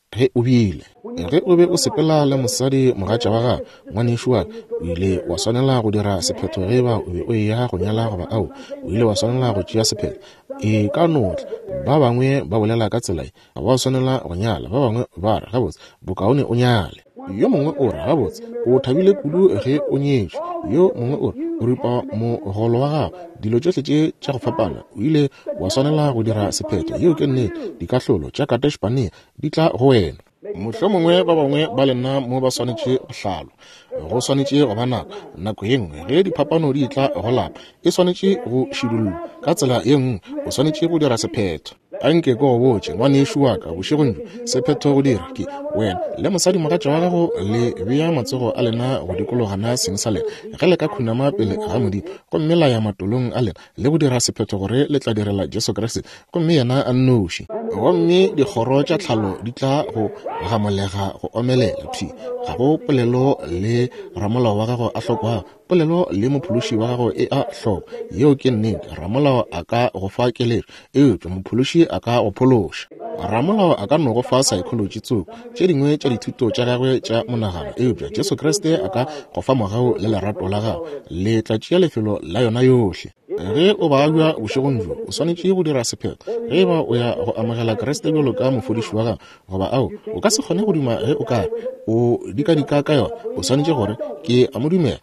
ge o bile ge o be o sepela le mosadi mogatša wa ga ngwanešo wa o ile wa swanela go dira sephetho ge ba o be o ya go nyala goba ao o ile wa swanela go tšea sephetho e ka notla ba bangwe ba bolela ka tsela ga ba swanela go nyala ba bangwe ba re gabotse bokaone o nyale yo mongwe o re gabotse o thabile kudu ge o nyetšwe yo mongwe o re o ripa mogolo wa gago dilo tšohle tše tša go fapana o ile wa swanela go dira sephetho yeo ke nnete dikahlolo tša Kadesh Barnea di tla go wena mohlomongwe ba bangwe ba lena mo ba swanetše go hlalwa go swanetše go ba nako ye nngwe ge diphapano di tla go lapa e swanetše go šidullwa ka tsela ye nngwe o swanetše go dira sephetho anke ko go botše ngwanešo wa ka bošegong sephetho go dira ke wena le mosadi mogatša wa gago le bea matsogo a lena go dikologana seng sa lena ge le ka khunama pele ga modimo gomme la ya matolong a lena le go dira sephetho gore le tla direla Jesu Kriste gomme yena a nnoši gomme dikgoro tša tlhalo di tla go gamolega go omelela phi ga go polelo le ramolao wa gago a hlokwago polelo le mophološi wa gago e a hloko yeo ke nnete ramolao a ka go fa keletšo eupša mophološi a ka go phološa ramolao a ka no go fa psychology tsoko tše dingwe tša dithuto tša gagwe tša monagano eupša Jesu Kriste a ka go fa mogao le lerato la gago le tla tšea lefelo la yona yohle ge o baagwa bošegong jo o swanetše go dira sephetho ge ba o ya go amogela Kriste bjalo ka mofodiši wa gago goba ao o ka se kgone go duma ge o ka o dika ka yona o swanetše gore ke a mo dumela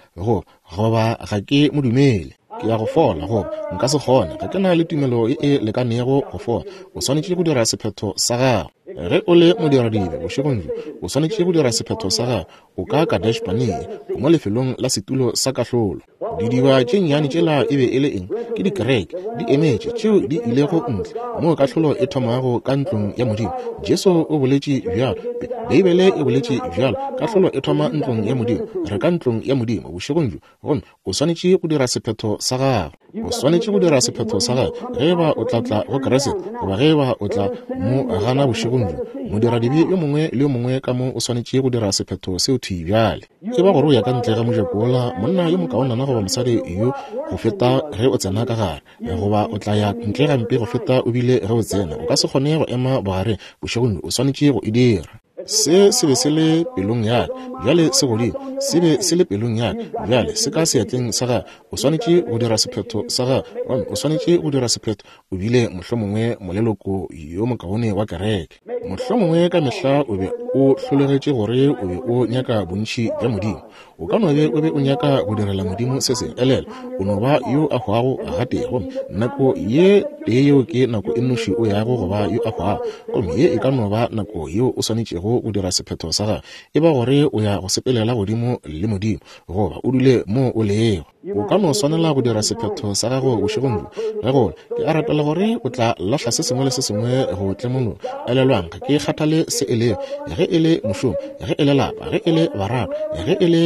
goba ga ke mo dumele ke ya go fola goba nka se kgone ga ke na le tumelo e lekanego go fola o swanetše go dira sephetho sa gago ge o le modiradibe bošegong jo o swanetše go dira sephetho sa gago o ka Kadesh Barnea mo lefelong la setulo sa kahlolo didiba tše nnyane tšela e be e le eng ke dikereke di emetše tšeo di ilego ntle mo kahlolo e thomago ka ntlong ya modimo Jesu o boletše bjalo Beibele e boletše bjalo kahlolo e thoma ntlong ya modimo re ka ntlong ya modimo bošegong jo gomme o swanetše go dira sephetho sa gago o swanetše go dira sephetho sa gago ge ba o tlatla go Kriste goba ge ba o tla mo gana bošegong jo modiradibe yo mongwe le yo mongwe ka mo o swanetše go dira sephetho seo thii bjale e ba gore o ya ka ntle ga mojako ola monna yo mokaonana goba mosadi yo go feta ge o tsena ka gare goba o tla ya ntle gampe go feta o bile ge o tsena o ka se kgone go ema bogare bošegong o swanetše go e dira se be se le pelong ya bjale se godimo se be se le pelong ya bjale se ka seatleng sa ga o swanetše go dira sephetho sa ga o swanetše go dira sephetho o bile mohlomongwe moleloko yo mokaone wa kereke mohlomongwe ka mehla o be o hlolegetše gore o be o nyaka bontši bja modimo o ka no be o be o nyaka go direla modimo se se elela o no ba yo a hwago a gatego nako ye tee yeo ke nako e nnoši o yago goba yo a hwago gomme ye e ka no ba nako yeo o swanetšego go dira sephetho sa gago e ba gore o ya go sepelela godimo le modimo goba o dule mo o leego o ka no swanela go dira sephetho sa gago bošegong ge gore ke a ratela gore o tla lahla se sengwe le se sengwe go tlemolo elelwang ga ke kgathale se e leo ge e le mošomo ge e le lapa ge e le barato ge e le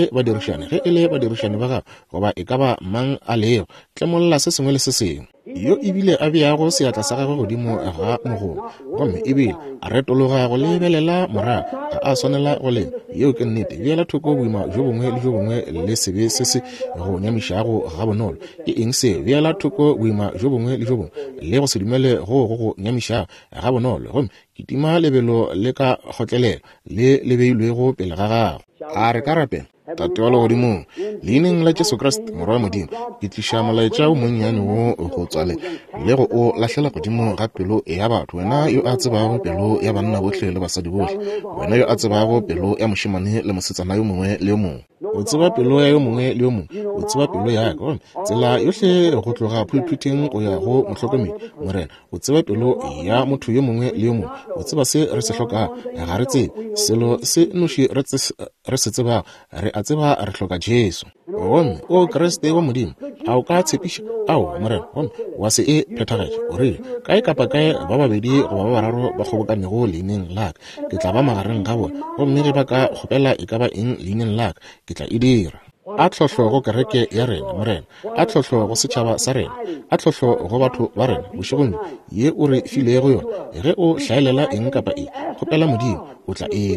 badirišani ba gago goba e ka ba mang a leo tlemolola se sengwe le se sengwe yo ebile a beago seatla sa gagwe godimo ga mogomo gomme ebile a retologa go lebelela morago ga a swanela go lena yeo ke nnete beela thoko boima jo bongwe le jo bongwe le sebe se se go nyamišago ga bonolo ke eng se beela thoko boima jo bongwe le jo bongwe le go se dumele go nyamišago ga bonolo gomme ke tima lebelo le ka kgotlelela le beilwego pele ga gago a re ka rapela tate wa legodimo leineng la Jesu Kriste morwa wa modimo ke tliša molaetša o monnyane wo go tswale le go o lahlela godimo ga pelo ya batho wena yo a tsebago pelo ya banna bohle le basadi bohle wena yo a tsebago pelo ya mošemane le mosetsana yo mongwe le yo mongwe o tseba pelo ya yo mongwe le yo mongwe o tseba pelo ya ka tsela yohle go tloga pulpiting go ya go motlhokomedi morena o tseba pelo ya motho yo mongwe le yo mongwe o tseba se re se hloka ga re tsebe selo se noši re se tseba re a tseba re hloka Jesu gomme o Kriste wa modimo a o ka tshepiša ao morena gomme wa se e phethagatša o rile kae kapa kae ba babedi goba ba bararo ba kgobokanego leineng laka ke tla ba magareng ga bona gomme ge ba ka kgopela e ka ba eng leineng laka ke tla e dira a tlhohlo go kereke ya rena morena a tlhohlo go setšhaba sa rena a tlhohlo go batho ba rena bošegong ye o re filego yona ge o hlaelela eng kapa eng kgopela modimo o tla efa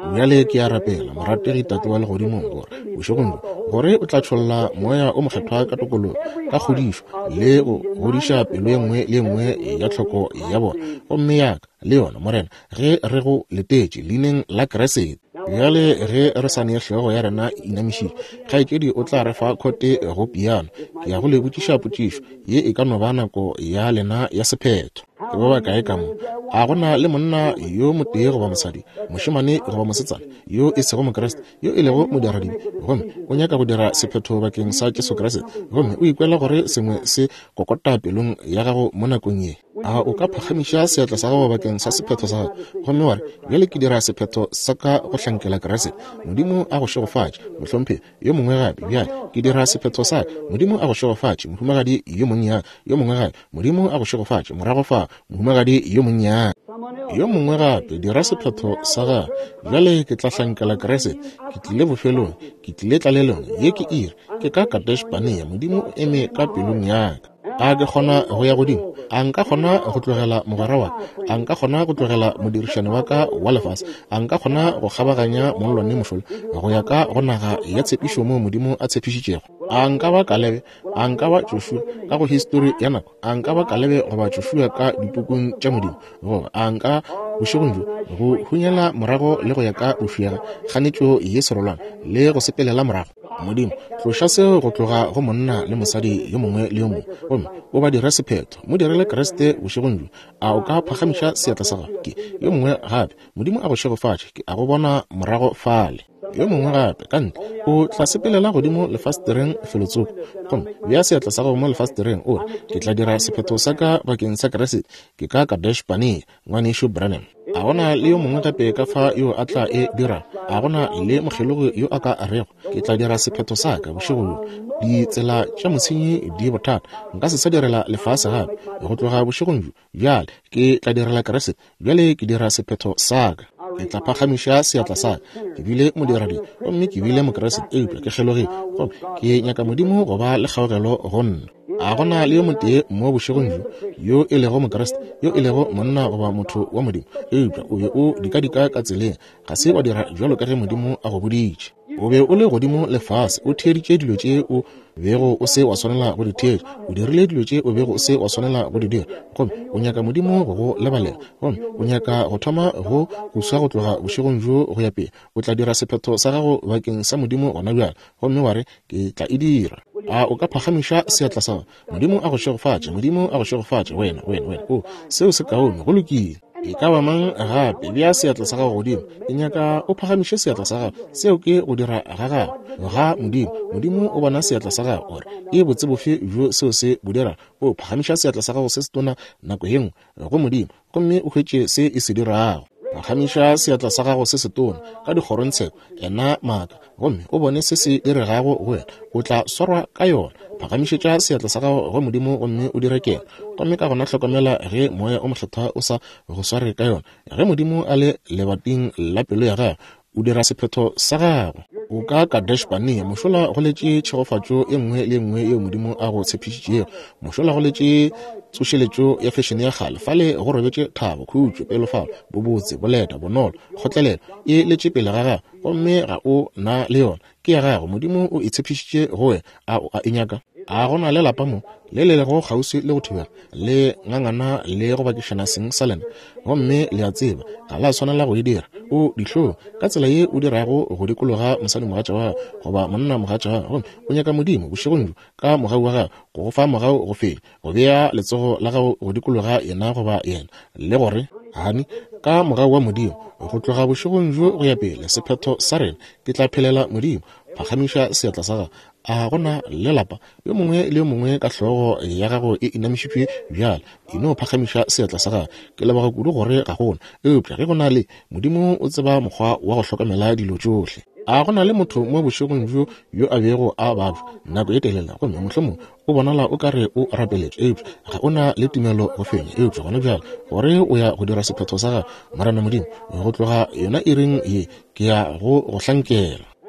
bjale ke a rapela morategi tate wa legodimong gore bošegong gore o tla tšholla moya o mokgethwa ka tokologo ka kgodišo le go godiša pelo e nngwe le nngwe ya tlhoko ya bona gomme yaka le yona morena ge re go letetše leineng la keresete bjale ge re sa ne hlego ya rena inamišitše kgaetšedi o tla re fa khote go piano ke ya go le botšiša potšišo ye e ka no ba nako ya lena ya sephetho ke ba bakae ka mo a gona le monna yo motee goba mosadi mošemane goba mosetsana yo e sego mokeresete yo e lego moderadibe gomme o nyaka go dira sephetho bakeng sa Jesu Kriste gomme o ikwela gore sengwe se kokota pelong ya gago mo nakong ye a o ka phagamiša seatla sa gago bakeng sa sephetho sa gago gomme wa re bjale ke dira sephetho sa ka go hlankela Kriste modimo a go šegofatše mohlompe yo mongwe gape bjale ke dira sephetho sa modimo a go šegofatše mohumagadi yo monnyane yo mongwe gape modimo a go šegofatše morago fa mohumagadi yo monnyane yo mongwe gape dira sephetho sa ga bjale ke tla hlankela Kriste ke tlile bofelong ke tlile tlalelong ye ke ire ke ka Kadesh Barnea modimo o eme ka pelong yaka a ke kgona go ya godimo a nka kgona go tlogela mogwera wa a nka kgona go tlogela modirišani wa ka wa lefase a nka kgona go kgabaganya mollwane mošola go ya ka go naga ya tshepišo mo modimo a tshepišitšego a nka ba Kalebe a nka ba Joshua ka go history ya nako a nka ba Kalebe goba Joshua ka dipukung tša modimo goba a nka bošegong jo go hunyela morago le go ya ka bofiega kganetšo ye serolwana le go sepelela morago modimo tloša seo go tloga go monna le mosadi yo mongwe le yo mongwe gomme o ba dira sephetho mo direle Kriste bošegong jo a o ka phagamiša seatla sa gago ke yo mongwe gape modimo a go šegofatše ke a go bona morago fale yo mongwe gape ka ntle o tla sepelela godimo lefasetereng felotsoko gomme bja seatla sa gago mo lefasetereng ore ke tla dira sephetho sa ka bakeng sa Kriste ke ka Kadesh Barnea ngwanešo Branham a gona le yo mongwe gape ka fa yo a tla e dira a gona le mogelogo yo a ka rego ke tla dira sephetho sa ka bošego ditsela tša motshenyi di bothata nka se sa direla lefase gape go tloga bošegong jo bjale ke tla direla Kriste bjale ke dira sephetho sa ka ke tla phagamiša seatla sa ke bile modiradi gomme ke bile mokeresete eupša ke kgelogile gomme ke nyaka modimo go ba le kgaogelo go nna a gona le yo motee mo bošegong jo yo e lego mokeresete yo e lego monna goba motho wa modimo eupša o be o dikadika ka tseleng ga se wa dira jalo ka ge modimo a go boditše o be o le godimo lefase o theeditše dilo tše o bego o se wa swanela go di theetša o dirile dilo tše o bego o se wa swanela go di dira gomme o nyaka modimo go go lebalela gomme o nyaka go thoma go swa go tloga bošegong jo go ya pele o tla dira sephetho sa gago bakeng sa modimo gona bjale gomme wa re ke tla e dira a o ka phagamiša seatla sa modimo a go šegofatše modimo a go šegofatše wena o seo se kaone go lokile e ka ba mang gape bja seatla sa gago godimo e nyaka o phagamiše seatla sa gago seo ke go dira ga gago ga modimo o bona seatla sa gago gore e botse bofe jo seo se bo dira o phagamiša seatla sa gago se se tona nako ye nngwe go modimo gomme o hwetše se e se dirago phagamiša seatla sa gago se se tona ka dikgorontsheko ena maaka gomme o bone se se diregago go wena o tla swarwa ka yona phagamišetša seatla sa gago go modimo gomme o direkela gomme ka gona hlokomela ge moya o mohlethwa o sa go sware ka yona ge modimo a le lebating la pelo ya gago o dira sephetho sa gago o ka Kadesh Barnea mošola go letše tšhegofatšo e nngwe le nngwe yeo modimo a go tshepišitšego mošola go letše tsošeletšo ya fashion ya gale fale go robetše thabo khutšo pelofalo bobotse boleta bonolo kgotlelelo e letše pele ga gago gomme ga o na le yona ke ya gago modimo o itshepišitše go wena a e nyaka a gona le lapa mo le lego kgauswi le go thibela le ngangana le go bakišana seng sa lena gomme le a tseba ga la tshwanela go e dira o dihlong ka tsela ye o dirago go dikologa mosadi mogatša wa goba monna mogatša wa gomme o nyaka modimo bošegong jo ka mogau wa gago go go fa mogau go fenya go bea letsogo la gago go dikologa yena goba yena le gore gane ka mogau wa modimo go tloga bošegong jo go ya pele sephetho sa rena ke tla phelela modimo phagamiša seatla sa gago a gona lelapa yo mongwe le yo mongwe ka hlogo ya gago e inamišitšwe bjale eno phagamiša seatla sa gago ke leboga kudu gore ga gona eupša ge go na le modimo o tseba mokgwa wa go hlokomela dilo tšohle a gona le motho mo bošegong jo yo a bego a batho nako e telela gomme mohlomong o bonala o ka re o rapeletše eupša ga o na le tumelo go fenya eupša gona bjale gore o ya go dira sephetho sa gago marana modimo go tloga yona e reng ye ke ya go hlankela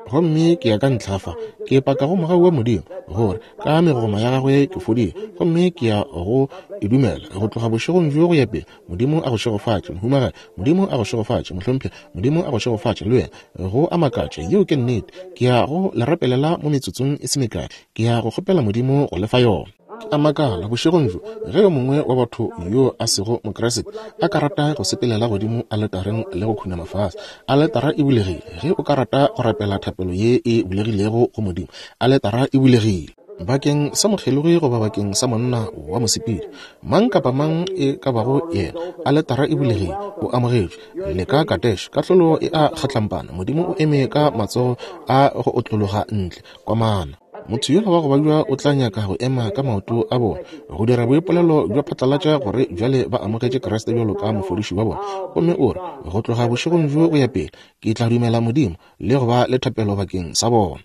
gomme ke ya ka ntlhafa ke paka go mogau wa modimo gore ka megoma ya gagwe ke fodile gomme ke ya go edumela go tloga bošegong jo go ya pele modimo a go šegofatše mohumagadi modimo a go šegofatše mohlomphia modimo a go šegofatše le wena go amakatša yeo ke nnete ke ya go lerapelela mo metsotsong e se mekae ke ya go kgopela modimo go lefa yona a makala bošegong jo ge yo mongwe wa batho yo a sego mokeresete a ka rata go sepelela godimo a letareng le go khuna mafase a letara e bulegile ge o ka rata go rapela thapelo ye e bulegilego go modimo a letara e bulegile bakeng sa mokgelogi goba bakeng sa monna wa mosepedi mang kapa mang e ka bago yena a letara e bulegile o amogetšwe le ka katesh ka tlolo e a kgatlampana modimo o eme ka matsogo a go otlologa ntle kwa mana motho yo wa go ba jwa o tla nyaka go ema ka maoto a bona go dira boipolelo jwa phatlalatša gore jwale ba amogetše keresete bjalo ka mofodiši wa bona gomme o re go tloga bošegong jo go ya pele ke tla dumela modimo le go ba le thapelo bakeng sa bona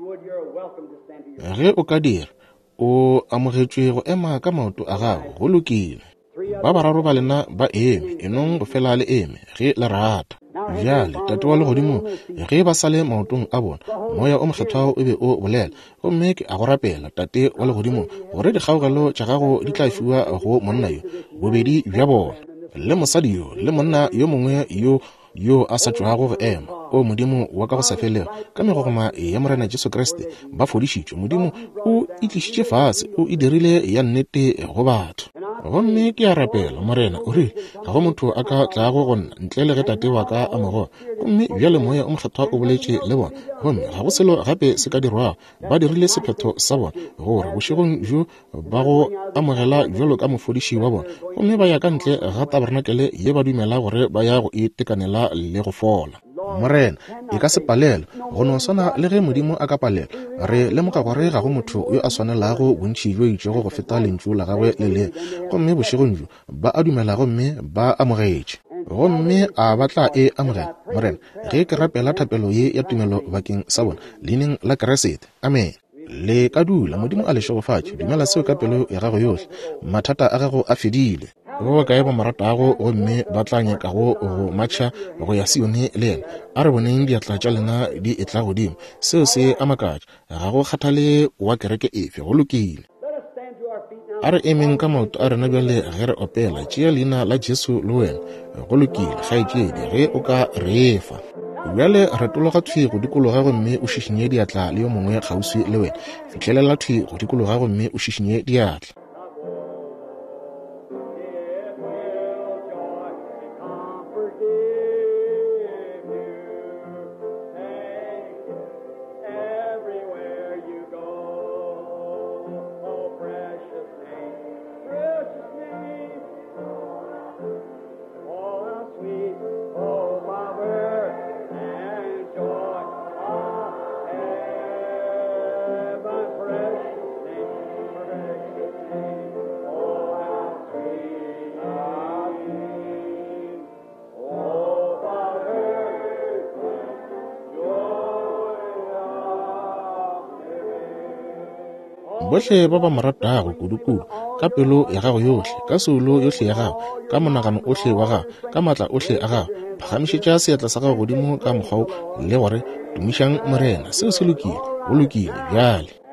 ge o ka dira o amogetšwe go ema ka maoto a gago go lokile ba bararo ba lena ba eme enong go fela le eme ge le rata bjale tate wa legodimo ge ba sale maotong a bona moya o mokgethwao o be o bolela gomme ke a go rapela tate wa legodimo gore dikgaogelo tša gago di tla fiwa go monna yo bobedi bja bona le mosadi yo le monna yo mongwe yo a sa tšwago go ema o modimo wa ka go sa felego ka megogoma ya morena Jesu Kriste ba fodišitšwe modimo o itlišitše fase o e dirile ya nnete go batho gomme ke a rapela morena o rile ga go motho a ka tlago go nna ntle le ge tate wa ka a mogona gomme bjale moya o mokgethwa o boletše le bona gomme ga go selo gape se ka dirwago ba dirile sephetho sa bona gore bošegong jo ba go amogela jalo ka mofodiši wa bona gomme ba ya ka ntle ga tabernakele ye ba dumela gore ba ya go itekanela le go fola morena e ka se palelo go no swana le ge modimo a ka palela re lemoga gore ga go motho yo a swanelago bontši jo itšego go feta lentšu la gagwe le le gomme bošegong jo ba a dumela gomme ba amogetše gomme a batla e amogela morena ge ke rapela thapelo ye ya tumelo bakeng sa bona leineng la keresete amen le ka dula modimo a le šegofatše dumela seo ka pelo ya gago yohle mathata a gago a fedile go kae ba maratago gomme ba tla nyakago go matšha go ya sione le ena a re boneng diatla tša lena di etla godimo seo se amakatša ga go kgathale wa kereke efe go lokile a re emeng ka maoto a rena bjale ge re opela tšea leina la Jesu le wena go lokile kgaetšedi ge o ka re fa bjale retologa thwi go dikologa gomme o šišinye diatla le yo mongwe kgauswi le wena fitlhelela thwi go dikologa gomme o šišinye diatla bohle ba ba maratago kudu-kudu ka pelo ya gago yohle ka solo yohle ya gago ka monagano ohle wa gago ka matla ohle a gago phagamišetša seatla sa gago godimo ka mokgwao le gore tumišang morena seo se lokile go lokile bjale